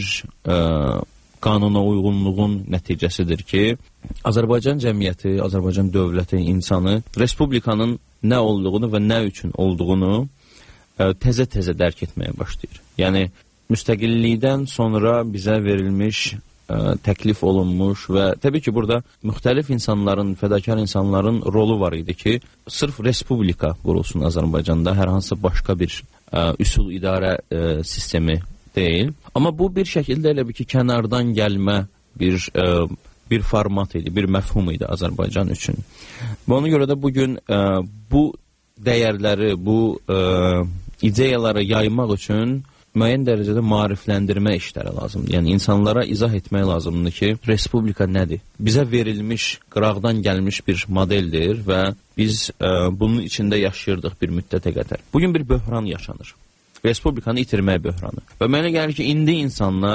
qanuna uyğunluğun nəticəsidir ki, Azərbaycan cəmiyyəti, Azərbaycan dövləti, insanı Respublikanın nə olduğunu və nə üçün olduğunu təzə-təzə dərk etməyə başlayır. Yəni, müstəqillikdən sonra bizə verilmiş, təklif olunmuş və təbii ki, burada müxtəlif insanların, fədakar insanların rolu var idi ki, sırf Respublika qurulsun Azərbaycanda, hər hansı başqa bir üsul idarə sistemi deyil. Amma bu bir şəkildə elə bir ki, kənardan gəlmə bir format idi, bir məfhum idi Azərbaycan üçün. Və ona görə də bugün bu dəyərləri, bu ideyaları yaymaq üçün müəyyən dərəcədə maarifləndirmə işləri lazımdır. Yəni, insanlara izah etmək lazımdır ki, Respublika nədir? Bizə verilmiş, qıraqdan gəlmiş bir modeldir və biz bunun içində yaşayırdıq bir müddətə qədər. Bugün bir böhran yaşanır. Respublikanı itirmək böhranı. Və mənə gəlir ki, indi insanlar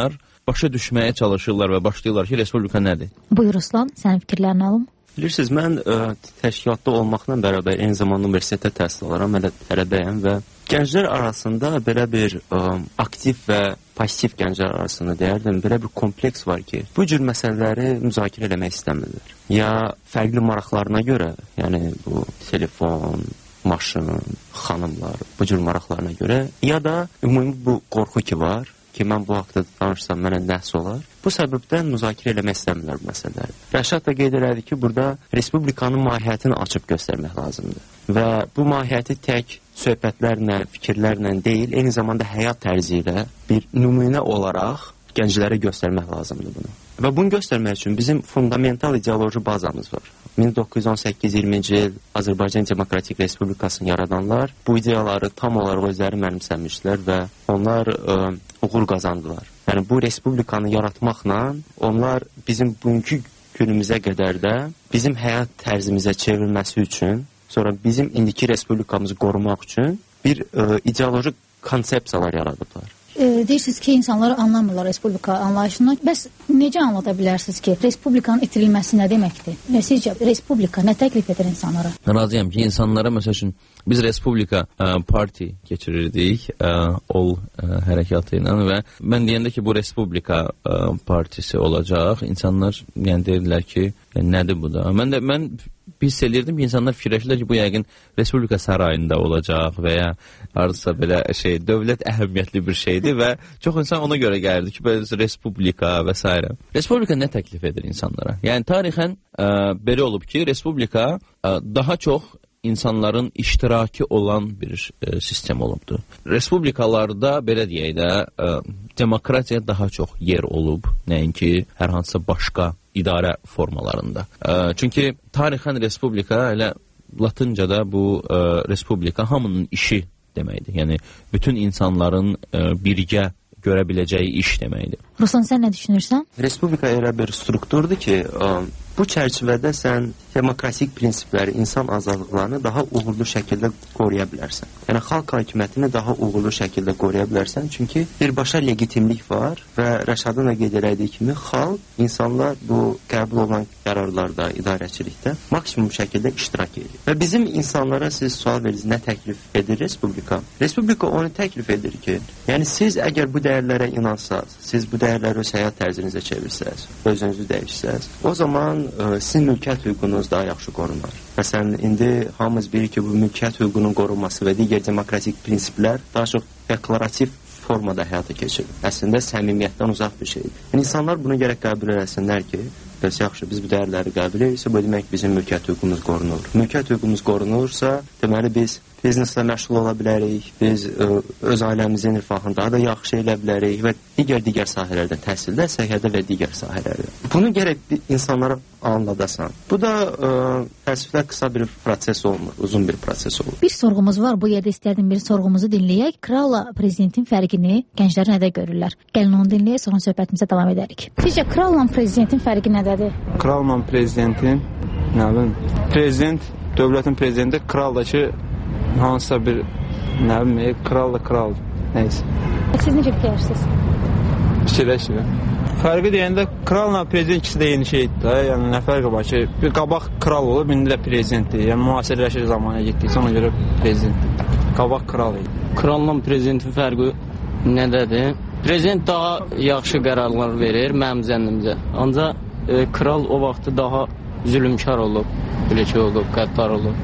başa düşməyə çalışırlar və başlayırlar ki, respublika nədir? Buyur Ruslan, sənin fikirlərini alım. Bilirsiniz, mən təşkilatda olmaqla bərabər eyni zamanda universitetdə təhsil alıram, elə tələbəyəm və gənclər arasında belə bir aktiv və pasiv gənclər arasında deyərdim, belə bir kompleks var ki, bu cür məsələləri müzakirə eləmək istəmirlər. Ya fərqli maraqlarına görə, yəni bu telefon, maşın, xanımlar, bu cür maraqlarına görə, ya da ümumi bu qorxu ki var, ki mən bu haqda danışsam mənə nəhs olar. Bu səbəbdən müzakirə eləmək istəmirlər bu məsələləri. Rəşad da qeyd elədi ki, burada respublikanın mahiyyətini açıb göstərmək lazımdır. Və bu mahiyyəti tək söhbətlərlə, fikirlərlə deyil, eyni zamanda həyat tərzi ilə bir nümunə olaraq gənclərə göstərmək lazımdır bunu. Və bunu göstərmək üçün bizim fundamental ideoloji bazamız var. 1918-20-ci il Azərbaycan Demokratik Respublikasını yaradanlar bu ideyaları tam olaraq özləri mənimsəmişlər və onlar uğur qazandılar. Yəni bu respublikanı yaratmaqla onlar bizim bugünkü günümüzə qədər də bizim həyat tərzimizə çevrilməsi üçün, sonra bizim indiki respublikamızı qorumaq üçün bir ideoloji konsepsiyalar yaradıblar. Deyirsiniz ki, insanlar anlamırlar respublika anlayışını. Bəs necə anlada bilərsiniz ki, respublikanın itirilməsi nə deməkdir? Və sizcə respublika nə təklif edir insanlara? Mən razıyam ki, insanlara məsəl üçün biz respublika parti keçirirdik ol hərəkatı ilə və mən deyəndə ki, bu respublika partisi olacaq, insanlar yəni deyirlər ki, nədir bu da? Mən hiss edirdim ki, insanlar fikirləşirlər ki, bu yəqin Respublika sarayında olacaq və ya harsısa belə dövlət əhəmiyyətli bir şeydir və çox insan ona görə gəlirdi ki, belə Respublika və s. Respublika nə təklif edir insanlara? Yəni tarixən belə olub ki, Respublika daha çox insanların iştiraki olan bir sistem olubdur. Respublikalarda belə deyək də demokratiya daha çox yer olub, nəinki hər hansısa başqa idarə formalarında. Çünki tarixən respublika elə Latıncada bu respublika hamının işi deməkdir. Yəni bütün insanların birgə görə biləcəyi iş deməkdir. Ruslan, sən nə düşünürsən? Respublika elə bir strukturdur ki, bu çərçivədə sən demokratik prinsipləri, insan azadlıqlarını daha uğurlu şəkildə qoruya bilərsən. Yəni, xalq hakimiyyətini daha uğurlu şəkildə qoruya bilərsən. Çünki birbaşa legitimlik var və Rəşadın da qeyd elədiyi kimi xalq, insanlar bu qəbul olan qərarlarda, idarəçilikdə maksimum şəkildə iştirak edir. Və bizim insanlara siz sual verirsiniz, nə təklif edir Respublika? Respublika onu təklif edir ki, yəni siz əgər bu dəyərlərə inansaz, siz bu dəyərləri öz həyat tərzinizə çevirsəz, özünüzü dəyişsəz, o zaman sizin mülkiyyət hüququnuz daha yaxşı qorunar. Məsələn, indi hamımız bilir ki, bu mülkiyyət hüququnun qorunması və digər demokratik prinsiplər daha çox deklarativ formada həyata keçirilir. Əslində, səmimiyyətdən uzaq bir şeydir. Yəni, insanlar bunu gərək qəbul edəsinlər ki, bəs yaxşı, biz bu dəyərləri qəbul edirsə, bu demək bizim mülkiyyət hüququmuz qorunur. Mülkiyyət hüququmuz qorunursa, deməli biz bizneslə məşğul ola bilərik, biz öz ailəmizin rifahını daha da yaxşı elə bilərik və digər sahələrdə, təhsildə, səhiyyədə və digər sahələrdə. Bunu gərək insanlara anladasan. Bu da təəssüflə qısa bir proses olmur, uzun bir proses olur. Bir sorğumuz var, bu yerdə istərdim bir sorğumuzu dinləyək. Kralla prezidentin fərqini gənclər nədə görürlər? Gəlin onu dinləyək, sonra söhbətimizə davam edərik. Sizcə kralla prezidentin fərqi nədədir? Kralla prezidentin, nə bilim, prezident, dövlətin prezidenti, kral da ki, hansısa bir, nə bilim, kral, neysə. Siz necə fikirləşsiniz? Fikirləşirəm. Fərqi deyəndə, kralla prezident ikisi də yeni şeydir də, yəni nə fərqi var ki, bir qabaq kral olur, indi də prezidentdir, yəni müasirləşir zamana getdiksə, ona görə prezidentdir. Qabaq kral idi. Kralla prezidentin fərqi nədədir? Prezident daha yaxşı qərarlar verir, mənim zənnimcə. Ancaq kral o vaxtı daha zülümkar olub, biləcək olub, qəddar olub.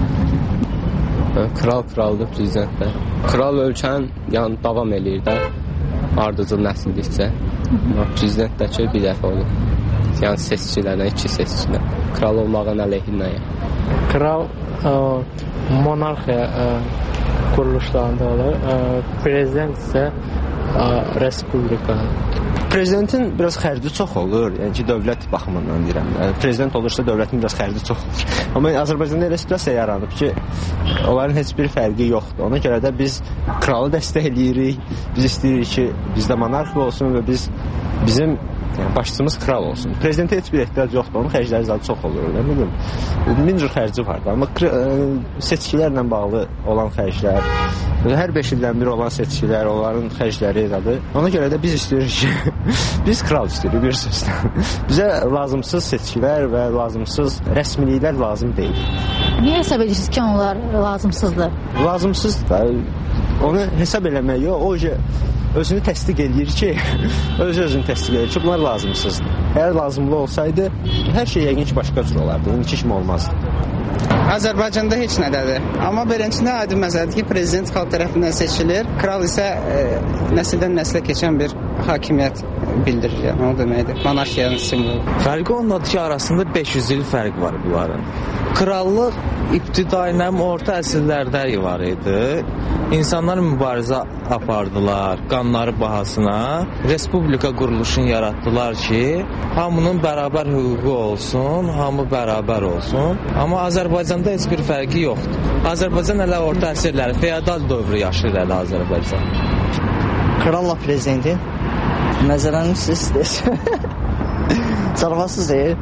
Kraldır prezidentdə. Kral ölkənin davam eləyir də, ardıcıl nəsillikcə. Prezidentdəki bir dəfə olur. Yəni seçicilərdən, 2 seçicilərdən. Kral olmağın əleyhinə. Kral monarxiya quruluşlarında olur. Prezident isə respublika. Prezidentin biraz xərci çox olur, yəni ki, dövlət baxımından deyirəm. Prezident olursa dövlətin biraz xərci çox olur. Amma Azərbaycanda elə situasiya yaranıb ki, onların heç bir fərqi yoxdur. Ona görə də biz kralı dəstəkləyirik, biz istəyirik ki, bizdə monarxiya olsun və bizim Yəni başçımız kral olsun. Prezidentə heç bir ehtiyac yoxdur. Onun xərcləri zaten çox olur. Nə bilim. Min cür xərci var da. Amma seçkilərlə bağlı olan xərclər, hər 5 ildən bir olan seçkilər, onların xərcləri elədir. Ona görə də biz istəyirik ki, biz kral istəyirik bir sözlə. Bizə lazımsız seçkilər və lazımsız rəsmiliklər lazım deyil. Niyə hesab edirsiniz ki, onlar lazımsızdır? Lazımsız da onu hesab eləmək yox, o özünü təsdiq edir ki, özünü təsdiq edir ki, bunlar lazımsızdır. Əgər lazımlı olsaydı, hər şey yəqin ki, başqa cür olardı, indiki kimi olmazdı. Azərbaycanda heç nədədir. Amma birincində aydın məsələdir ki, prezident xalq tərəfindən seçilir, kral isə nəsildən nəslə keçən bir hakimiyyət bildirir. Yəni, o deməkdir. Monarxiyanın simvolu. Fərqi ondadır ki, arasında 500 il fərq var bunların. Krallıq ibtidai orta əsrlərdə var idi. İnsanlar mübarizə apardılar, qanları bahasına. Respublika quruluşunu yaratdılar ki, hamının bərabər hüququ olsun, hamı bərabər olsun. Amma Azərbaycanda heç bir fərqi yoxdur. Azərbaycan hələ orta əsrləri, feodal dövrü yaşayır hələ Azərbaycan. Kralla prezidentin məzələni siz istəyirsiniz. Sarvasız deyil.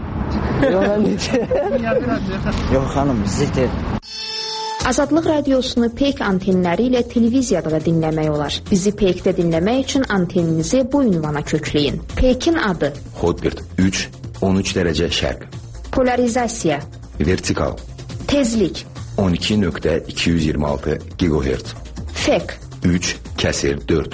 Yox xanım, ziddir. Azadlıq radiosunu Peyk antenləri ilə televiziyada da dinləmək olar. Bizi Peykdə dinləmək üçün anteninizi bu ünvana kökləyin. Peykin adı: Hotbird 3, 13 dərəcə şərq. Polarizasiya: Vertikal. Tezlik: 12.226 GHz. Fek: 3 kəsir 4.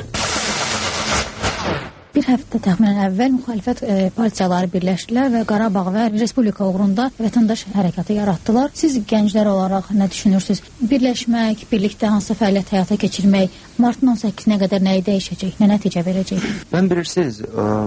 Bir həftə təxminən əvvəl müxalifət partiyaları birləşdilər və Qarabağ və Respublika uğrunda vətəndaş hərəkatı yaratdılar. Siz gənclər olaraq nə düşünürsünüz? Birləşmək, birlikdə hansı fəaliyyət həyata keçirmək martın 18-nə qədər nəyi dəyişəcək, nə nəticə verəcək? Mən bilirsiniz,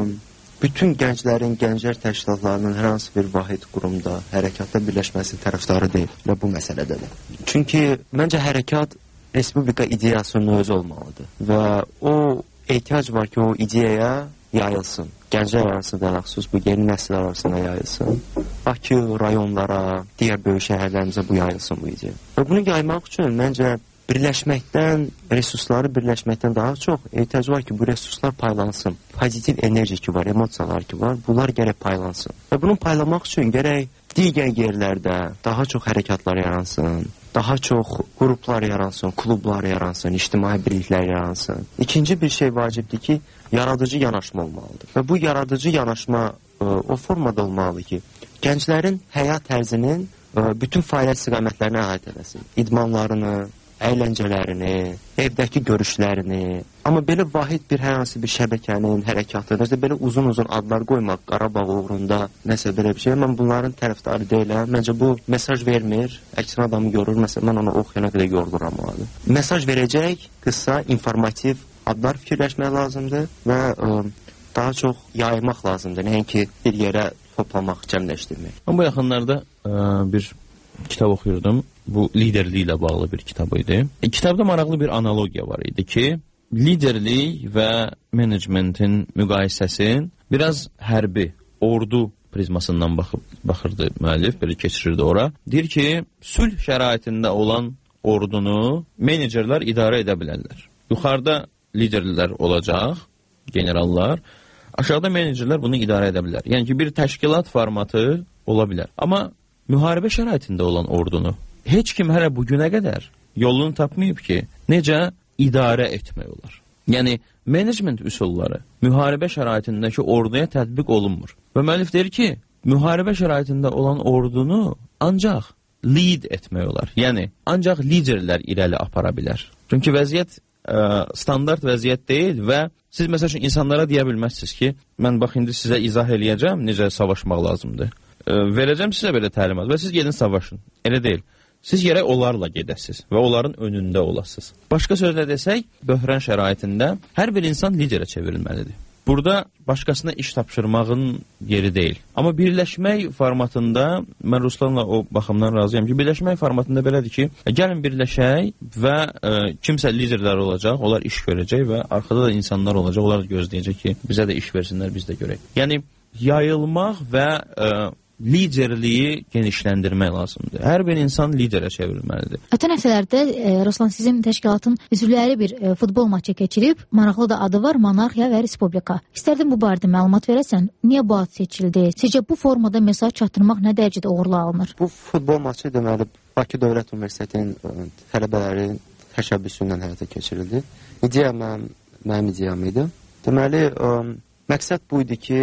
bütün gənclərin, gənclər təşkilatlarının hər hansı bir vahid qurumda, hərəkatda birləşməsi tərəfdarı deyil və bu məsələdə də. Çünki məncə hərəkat Respublika ideyasının özü olmalıdır və o ehtiyac var ki, o ideyaya yayılsın. Gənclər arasında, xüsus bu yeni nəsil arasında yayılsın. Bakı, rayonlara, digər böyük şəhərlərimizə bu yayılsın bu ideya. Və bunu yaymaq üçün məncə birləşməkdən, resursları birləşməkdən daha çox ehtiyac var ki, bu resurslar paylansın. Pozitiv enerji ki var, emosiyalar ki var, bunlar gərək paylansın. Və bunu paylamaq üçün gərək digər yerlərdə daha çox hərəkatlar yaransın, daha çox qruplar yaransın, klublar yaransın, ictimai birliklər yaransın. İkinci bir şey vacibdir ki, yaradıcı yanaşma olmalıdır. Və bu yaradıcı yanaşma o formada olmalıdır ki, gənclərin həyat tərzinin bütün fəaliyyət istiqamətlərini əhatə edəsin. İdmanlarını, əyləncələrini, evdəki görüşlərini. Amma belə vahid bir hər hansı bir şəbəkənin, hərəkatı, belə uzun-uzun adlar qoymaq, Qarabağ uğrunda, nəsə belə bir şey. Mən bunların tərəfdarı deyiləm. Məncə bu mesaj vermir, əksinə adamı yorur. Məsələn, mən onu oxuyana qədər yoruluram o adı. Mesaj verəcək, qısa, informativ adlar fikirləşmək lazımdır və daha çox yaymaq lazımdır. Nəinki bir yerə toplamaq, cəmləşdirmək. Mən bu yaxınlarda bir kitab oxuyurdum. Bu liderlik ilə bağlı bir kitab idi. Kitabda maraqlı bir analogiya var idi ki, liderlik və menecmentin müqayisəsi biraz hərbi, ordu prizmasından baxırdı müəllif, belə keçirirdi ora. Deyir ki, sülh şəraitində olan ordunu menecerlər idarə edə bilərlər. Yuxarıda liderlər olacaq, generallar, aşağıda menecerlər bunu idarə edə bilər. Yəni ki, bir təşkilat formatı ola bilər. Amma müharibə şəraitində olan ordunu heç kim hələ bugünə qədər yolunu tapmayıb ki, necə idarə etmək olar. Yəni, menecment üsulları müharibə şəraitindəki orduya tətbiq olunmur. Və müəllif deyir ki, müharibə şəraitində olan ordunu ancaq lead etmək olar. Yəni, ancaq liderlər irəli apara bilər. Çünki vəziyyət standart vəziyyət deyil və siz məsəl üçün insanlara deyə bilməzsiniz ki, mən bax indi sizə izah eləyəcəm, necə savaşmaq lazımdır. Verəcəm sizə belə təlimat və siz gedin savaşın. Elə deyil. Siz gərək onlarla gedəsiniz və onların önündə olasınız. Başqa sözlə desək, böhran şəraitində hər bir insan liderə çevrilməlidir. Burada başqasına iş tapşırmağın yeri deyil. Amma birləşmək formatında, mən Ruslanla o baxımdan razıyam ki, birləşmək formatında belədir ki, gəlin birləşək və kimsə liderlər olacaq, onlar iş görəcək və arxada da insanlar olacaq, onlar da gözləyəcək ki, bizə də iş versinlər, biz də görək. Yəni, yayılmaq və liderliyi genişləndirmək lazımdır. Hər bir insan liderə çevrilməlidir. Ötən həftələrdə Ruslan sizin təşkilatın üzvləri bir futbol maçı keçirib. Maraqlı da adı var, Monarxiya və Respublika. İstərdim bu barədə məlumat verəsən. Niyə bu ad seçildi? Sizcə bu formada mesaj çatdırmaq nə dərəcədə uğurlu alınır? Bu futbol maçı deməli Bakı Dövlət Universitetinin tələbələri təşəbbüsü ilə həyata keçirildi. İdeya mənim ideyam idi. Deməli, məqsəd bu idi ki,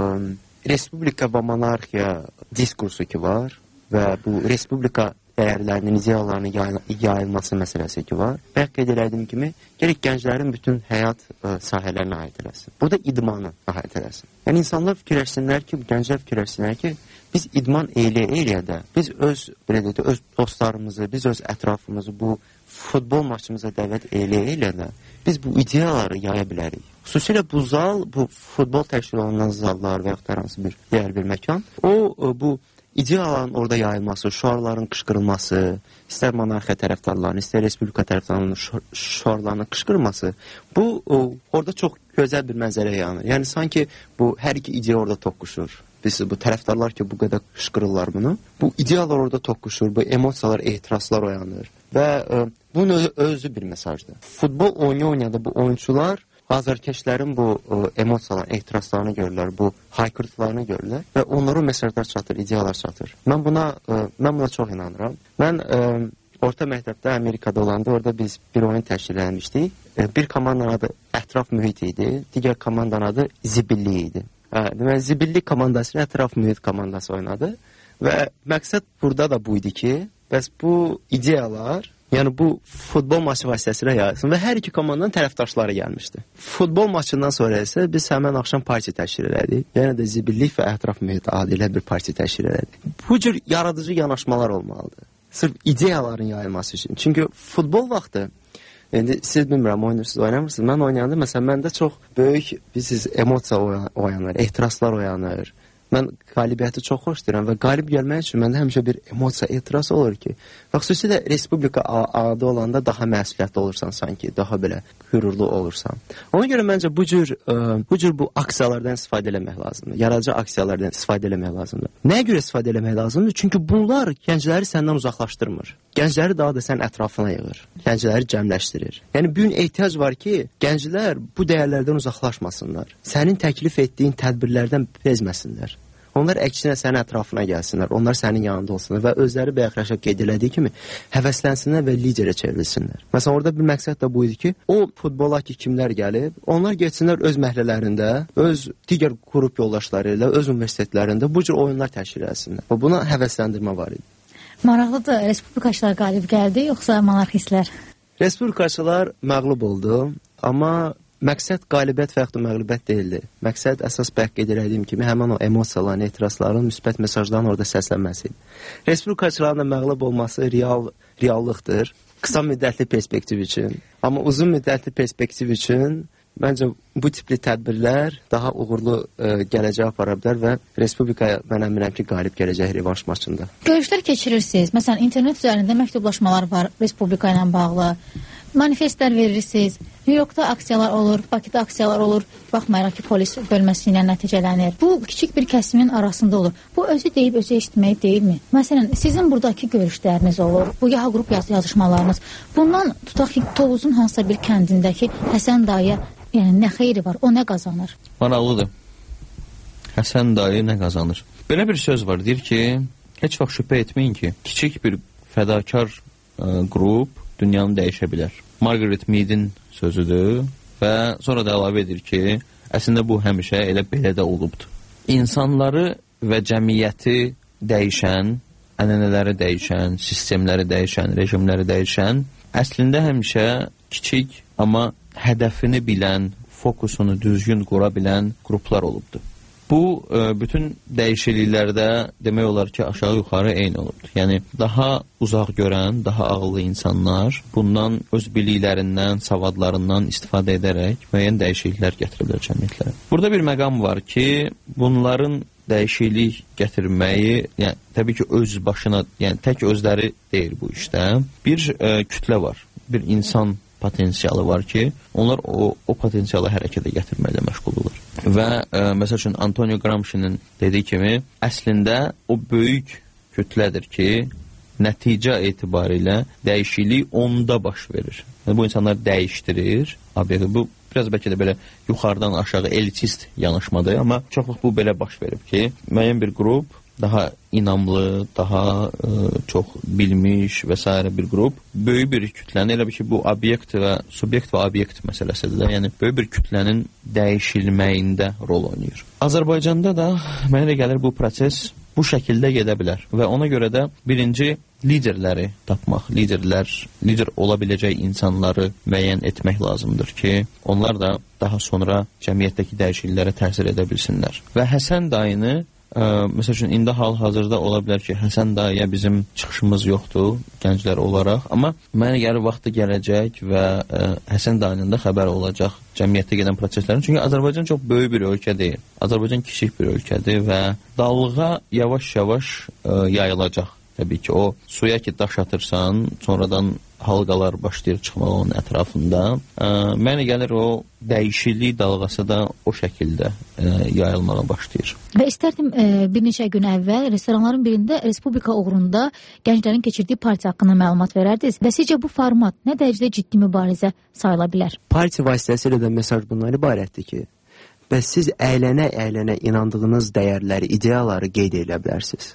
Respublika və monarxiya diskursu ki var və bu Respublika dəyərlərinin, ideyalarının yayılması məsələsi ki var. Bəlkə qeyd elədiyim kimi, gerək gənclərin bütün həyat sahələrinə aid eləsin. Bu da idmanı aid eləsin. Yəni, insanlar fikirləşsinlər ki, gənclər fikirləşsinlər ki, biz idman eləyə də, biz öz dostlarımızı, biz öz ətrafımızı bu futbol maçımıza dəvət eləyə də, biz bu ideyaları yaya bilərik. Xüsusilə bu zal, bu futbol təşkil olunan zallar və yaxud hər hansı bir digər bir məkan, bu ideyaların orada yayılması, şüarların qışqırılması, istər monarxiya tərəfdarlarının, istər Respublika tərəfdarlarının şüarlarının qışqırılması, bu orada çox gözəl bir mənzərə yaranır. Yəni, sanki bu hər iki ideya orada toqquşur. Biz bu tərəfdarlar ki, bu qədər qışqırırlar bunu. Bu ideyalar orada toqquşur, bu emosiyalar, ehtiraslar oyanır və bunun özü bir mesajdır. Futbol oynaya-oynaya bu oyunçular azarkeşlərin bu emosiyalarını, ehtiraslarını görürlər, bu haykırtılarını görürlər və onlara mesajlar çatır, ideyalar çatır. Mən buna çox inanıram. Mən orta məktəbdə Amerikada olanda orada biz bir oyun təşkil etmişdik. Bir komandanın adı Ətraf Mühit idi, digər komandanın adı Zibilli idi. Deməli, Zibilli komandası ilə Ətraf Mühit komandası oynadı və məqsəd burada da bu idi ki, bəs bu ideyalar, yəni bu futbol maçı vasitəsilə yayılsın və hər iki komandanın tərəfdaşları gəlmişdi. Futbol maçından sonra isə biz həmən axşam partiya təşkil elədik. Yəni də Zibillik və Ətraf Mühit adilə bir partiya təşkil elədik. Bu cür yaradıcı yanaşmalar olmalıdır. Sırf ideyaların yayılması üçün. Çünki futbol vaxtı, indi siz bilmirəm, oynayırsınız, oynamırsınız. Mən oynayanda, məsələn, məndə çox böyük emosiya oyanır, ehtiraslar oyanır. Mən qalibiyyəti çox xoşlayıram və qalib gəlmək üçün məndə həmişə bir emosiya, etiraz olur ki, və xüsusilə Respublika adı olanda daha məsuliyyətli olursan sanki, daha belə qürurlu olursan. Ona görə məncə bu cür bu aksiyalardan istifadə eləmək lazımdır. Yaradıcı aksiyalardan istifadə eləmək lazımdır. Nəyə görə istifadə eləmək lazımdır? Çünki bunlar gəncləri səndən uzaqlaşdırmır. Gəncləri daha da sən ətrafına yığır. Gəncləri cəmləşdirir. Yəni, bu gün ehtiyac var ki, gənclər bu dəyərlərdən uzaqlaşmasınlar. Sənin təklif etdiyin tədbirlərdən bezməsinlər. Onlar əksinə sənin ətrafına gəlsinlər, onlar sənin yanında olsunlar və özləri bayaq qeyd elədiyi kimi həvəslənsinlər və liderə çevrilsinlər. Məsələn, orada bir məqsəd də bu idi ki, o futbola ki, kimlər gəlib, onlar getsinlər öz məhəllələrində, öz digər qrup yoldaşları ilə, öz universitetlərində bu cür oyunlar təşkil etsinlər. Və buna həvəsləndirmə var idi. Maraqlıdır, Respublikaçılar qalib gəldi, yoxsa monarxistlər? Respublikaçılar məğlub oldu, amma məqsəd qalibiyyət və yaxud da məğlubiyyət deyildi. Məqsəd əsas qeyd etdiyim kimi həmin o emosiyaların, etirazların, müsbət mesajların orada səslənməsi idi. Respublikaçıların da məğlub olması reallıqdır. Qısa müddətli perspektiv üçün. Amma uzun müddətli perspektiv üçün məncə bu tipli tədbirlər daha uğurlu gələcək apara bilər və Respublikaya mən əminəm ki, qalib gələcək revanş maçında. Görüşlər keçirirsiniz. Məsələn, internet üzərində məktublaşmalar var Respublika ilə bağlı. Manifestlər verirsiniz. New Yorkda aksiyalar olur, Bakıda aksiyalar olur. Baxmayaraq ki, polis bölməsi ilə nəticələnir. Bu, kiçik bir kəsimin arasında olur. Bu, özü deyib, özü eşitmək deyilmi? Məsələn, sizin buradakı görüşləriniz olur, bu yaha qrup yazışmalarınız. Bundan tutaq ki, Tovuzun hansısa bir kəndindəki Həsən dayıya nə xeyri var, o nə qazanır? Maraqlıdır. Həsən dayı nə qazanır? Belə bir söz var, deyir ki, heç vaxt şübhə etməyin ki, kiçik bir fədakar qrup dünyanı dəyişə bilər. Margaret Mead'in sözüdür və sonra da əlavə edir ki, əslində bu həmişə elə belə də olubdur. İnsanları və cəmiyyəti dəyişən, ənənələri dəyişən, sistemləri dəyişən, rejimləri dəyişən, əslində həmişə kiçik, amma hədəfini bilən, fokusunu düzgün qura bilən qruplar olubdur. Bu, bütün dəyişikliklərdə demək olar ki, aşağı-yuxarı eyni olubdur. Yəni, daha uzaq görən, daha ağıllı insanlar bundan öz biliklərindən, savadlarından istifadə edərək müəyyən dəyişikliklər gətiriblər cəmiyyətlərə. Burada bir məqam var ki, bunların dəyişiklik gətirməyi, yəni, təbii ki, öz başına, yəni, tək özləri deyil bu işdə. Bir kütlə var, bir insan potensialı var ki, onlar o potensialı hərəkətə gətirməklə məşğuldurlar. Və məsəl üçün Antonio Gramsci'nin dediyi kimi, əslində o böyük kütlədir ki, nəticə etibarilə dəyişiklik onda baş verir. Yəni, bu insanlar dəyişdirir obyekti. Bu biraz bəlkə də belə yuxarıdan aşağı elitist yanaşmadır, amma çox vaxt bu belə baş verib ki, müəyyən bir qrup daha inamlı, daha çox bilmiş və s. bir qrup böyük bir kütlənin, elə bir ki, bu obyekt və subyekt və obyekt məsələsidir. Yəni, böyük bir kütlənin dəyişilməyində rol oynayır. Azərbaycanda da mənə də gəlir bu proses bu şəkildə gedə bilər və ona görə də birinci liderləri tapmaq, lider ola biləcək insanları müəyyən etmək lazımdır ki, onlar da daha sonra cəmiyyətdəki dəyişikliklərə təsir edə bilsinlər. Və Həsən dayını məsəl üçün, indi hal-hazırda ola bilər ki, Həsən dayıya bizim çıxışımız yoxdur, gənclər olaraq, amma mənə gəlir vaxtı gələcək və Həsən dayının da xəbər olacaq cəmiyyətdə gedən proseslərin. Çünki Azərbaycan çox böyük bir ölkə deyil. Azərbaycan kiçik bir ölkədir və dalğa yavaş-yavaş yayılacaq. Təbii ki, o suya ki daş atırsan, sonradan halqalar başlayır çıxmağa onun ətrafında. Mənə gəlir o dəyişiklik dalğası da o şəkildə yayılmağa başlayır. Və istərdim bir neçə gün əvvəl restoranların birində Respublika uğrunda gənclərin keçirdiyi partiya haqqında məlumat verərdiniz. Və sizcə bu format nə dərəcədə ciddi mübarizə sayıla bilər? Partiya vasitəsilə də mesaj bundan ibarətdir ki, bəs siz əylənə-əylənə inandığınız dəyərləri, ideyaları qeyd edə bilərsiniz.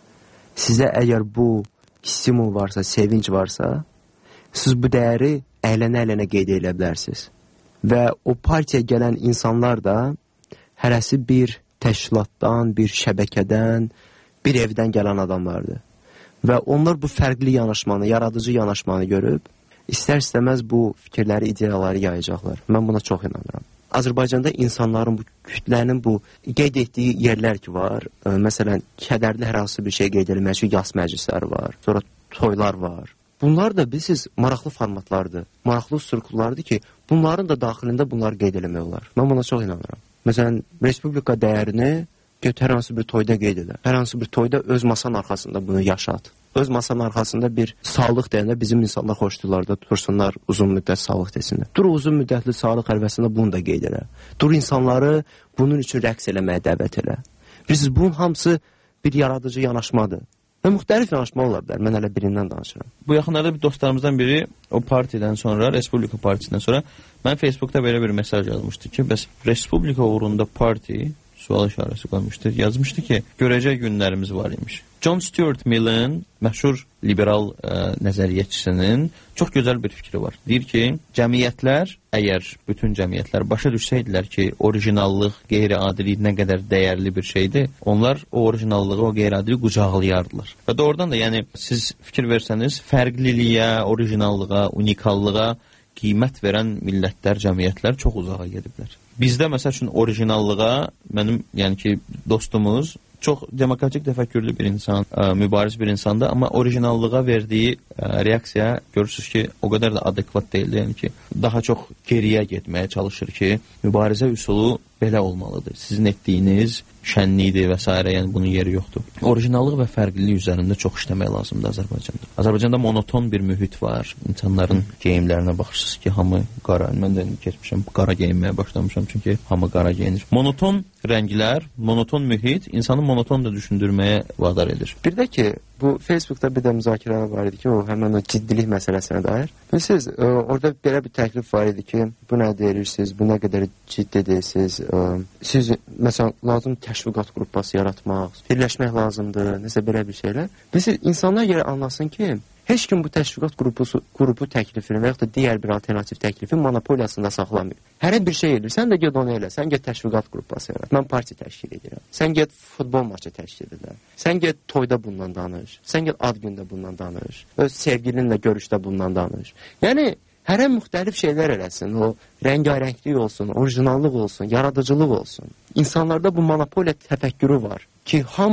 Sizə əgər bu stimul varsa, sevinç varsa, siz bu dəyəri əylənə-əylənə qeyd edə bilərsiniz. Və o partiyaya gələn insanlar da hərəsi bir təşkilatdan, bir şəbəkədən, bir evdən gələn adamlardır. Və onlar bu fərqli yanaşmanı, yaradıcı yanaşmanı görüb, istər-istəməz bu fikirləri, ideyaları yayacaqlar. Mən buna çox inanıram. Azərbaycanda insanların, bu kütlənin bu qeyd etdiyi yerlər ki var, məsələn, kədərli hər hansı bir şey qeyd edilmək üçün yas məclisləri var, sonra toylar var. Bunlar da bilirsiniz, maraqlı formatlardır, maraqlı strukturlardır ki, bunların da daxilində bunları qeyd eləmək olar. Mən buna çox inanıram. Məsələn, Respublika dəyərini hər hansı bir toyda qeyd edə. Hər hansı bir toyda öz masanın arxasında bunu yaşat. Öz masanın arxasında bir sağlıq deyəndə bizim insanlar xoşdurlar, dursunlar uzun müddət sağlıq desinlər. Dur uzun müddətli sağlıq hərvəsində bunu da qeyd elə. Dur insanları bunun üçün rəqs eləməyə dəvət elə. Bilirsiniz, bunun hamısı bir yaradıcı yanaşmadır. Və müxtəlif yanaşma ola bilər. Mən hələ birindən danışıram. Bu yaxınlarda bir dostlarımızdan biri o partidən sonra, Respublika partisindən sonra mən Facebookda belə bir mesaj yazmışdı ki, bəs Respublika uğrunda parti sual işarəsi qoymuşdu. Yazmışdı ki, görəcək günlərimiz var imiş. John Stuart Mill'in məşhur liberal nəzəriyyəçisinin çox gözəl bir fikri var. Deyir ki, cəmiyyətlər, əgər bütün cəmiyyətlər başa düşsəydilər ki, orijinallıq, qeyri-adilik nə qədər dəyərli bir şeydir, onlar o orijinallığı, o qeyri-adiliyi qucaqlayardılar. Və doğrudan da, yəni, siz fikir versəniz, fərqliliyə, orijinallığa, unikallığa qiymət verən millətlər, cəmiyyətlər çox uzağa gediblər. Bizdə, məsəl üçün, orijinallığa mənim, yəni ki, dostumuz çox demokratik təfəkkürlü bir insan, mübariz bir insandır, amma orijinallığa verdiyi reaksiya görürsünüz ki, o qədər də adekvat deyildi, yəni ki, daha çox geriyə getməyə çalışır ki, mübarizə üsulu belə olmalıdır. Sizin etdiyiniz şənlikdir və s. yəni bunun yeri yoxdur. Orijinallıq və fərqlilik üzərində çox işləmək lazımdır Azərbaycanda. Azərbaycanda monoton bir mühit var. İnsanların geyimlərinə baxırsınız ki, hamı qara. Mən də keçmişəm, qara geyinməyə başlamışam, çünki hamı qara geyinir. Monoton rənglər, monoton mühit insanı monoton da düşündürməyə vadar edir. Bir də ki, bu Facebookda bir də müzakirələr var idi ki, o həmən o ciddilik məsələsinə dair. Bilirsiniz, orada belə bir təklif var idi ki, bu nə deyirsiniz, bu nə qədər ciddi deyirsiniz. Siz, məsələn, lazım təşviqat qrupası yaratmaq, birləşmək lazımdır, nəsə belə bir şeylər. Bilirsiniz, insanlar yerə anlasın ki, heç kim bu təşviqat qrupu təklifini və yaxud da digər bir alternativ təklifin monopoliyasında saxlamıyor. Hər bir şey edir, sən də get onu elə, sən get təşviqat qrupası yarat, mən partiya təşkil edirəm, sən get futbol maçı təşkil edirəm, sən get toyda bundan danış, sən get ad gündə bundan danış, öz sevgilinlə görüşdə bundan danış. Yəni, hərə müxtəlif şeylər eləsin, o rəngarənglik olsun, orijinallıq olsun, yaradıcılıq olsun. İnsanlarda bu monopoliya təfəkkürü var ki, hamı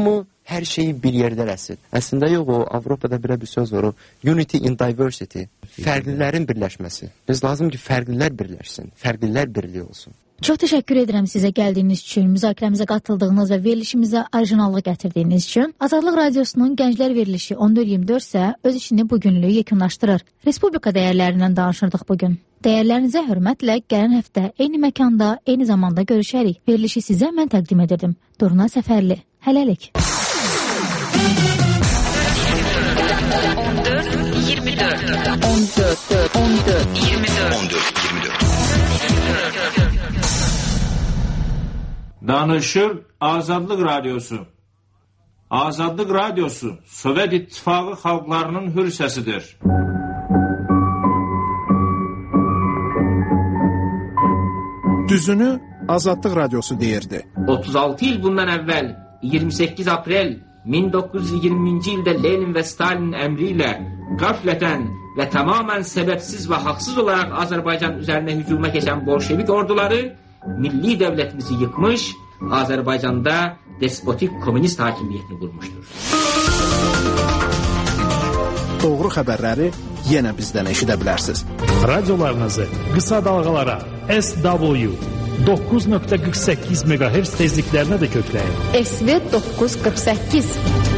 hər şeyi bir yerdə rəsm. Əslində yox, o Avropada belə bir söz var, o unity in diversity, fərqlilərin birləşməsi. Biz lazım ki, fərqlilər birləşsin, fərqlilər birliyi olsun. Çox təşəkkür edirəm sizə gəldiyiniz üçün, müzakirəmizə qatıldığınız və verilişimizə orijinallıq gətirdiyiniz üçün. Azadlıq Radiosunun Gənclər verilişi 14-24 isə öz işini bugünlük yekunlaşdırır. Respublika dəyərlərindən danışırdıq bugün. Dəyərlərinizə hörmətlə gələn həftə eyni məkanda, eyni zamanda görüşərik. Verilişi sizə mən təqdim edirdim. Durna Səfərli. Hələlik. 14-24 Danışır Azadlıq Radyosu. Azadlıq Radyosu Sovet İttifaqı xalqlarının hür səsidir. Düzünü Azadlıq Radyosu deyirdi. 36 il bundan əvvəl 28 aprel 1920-ci ildə Lenin və Stalinin əmri ilə qaflətən və tamamən səbəbsiz və haqsız olaraq Azərbaycan üzərinə hücuma keçən bolşevik orduları milli dövlətimizi yıkmış, Azərbaycanda despotik komünist hakimiyyətini qurmuşdur. Doğru xəbərləri yenə bizdən eşidə bilərsiniz. Radiolarınızı qısa dalğalara SW 9.48 MHz tezliklərinə də kökləyin. SV 948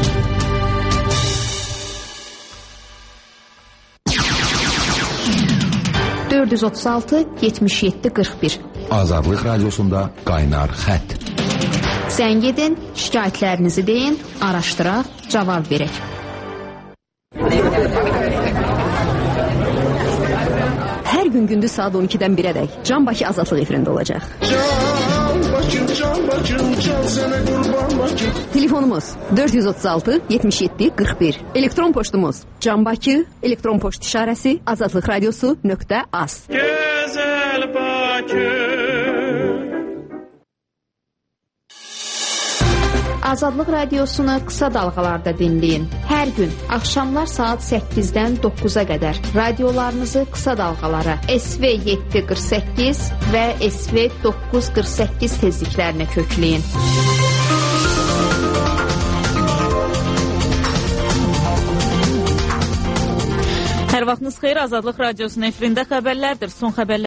436 77 41 Azadlıq Radiosunda qaynar xətt. Zəng edin, şikayətlərinizi deyin, araşdıraq, cavab verək. Hər gün gündüz saat 12-dən 1-ədək Can Bakı Azadlıq efirində olacaq. Telefonumuz 436 77 41. Elektron poçtumuz Can Bakı, elektron poçt işarəsi azadlıqradiosu.az. Gözəl Bakı. Azadlıq Radiosunu qısa dalğalarda dinləyin. Hər gün axşamlar saat 8-dən 9-a qədər radiolarınızı qısa dalğalara SV 748 və SV 948 tezliklərinə kökləyin. Hər vaxtınız xeyir, Azadlıq Radiosunun efirində xəbərlərdir. Son xəbərlər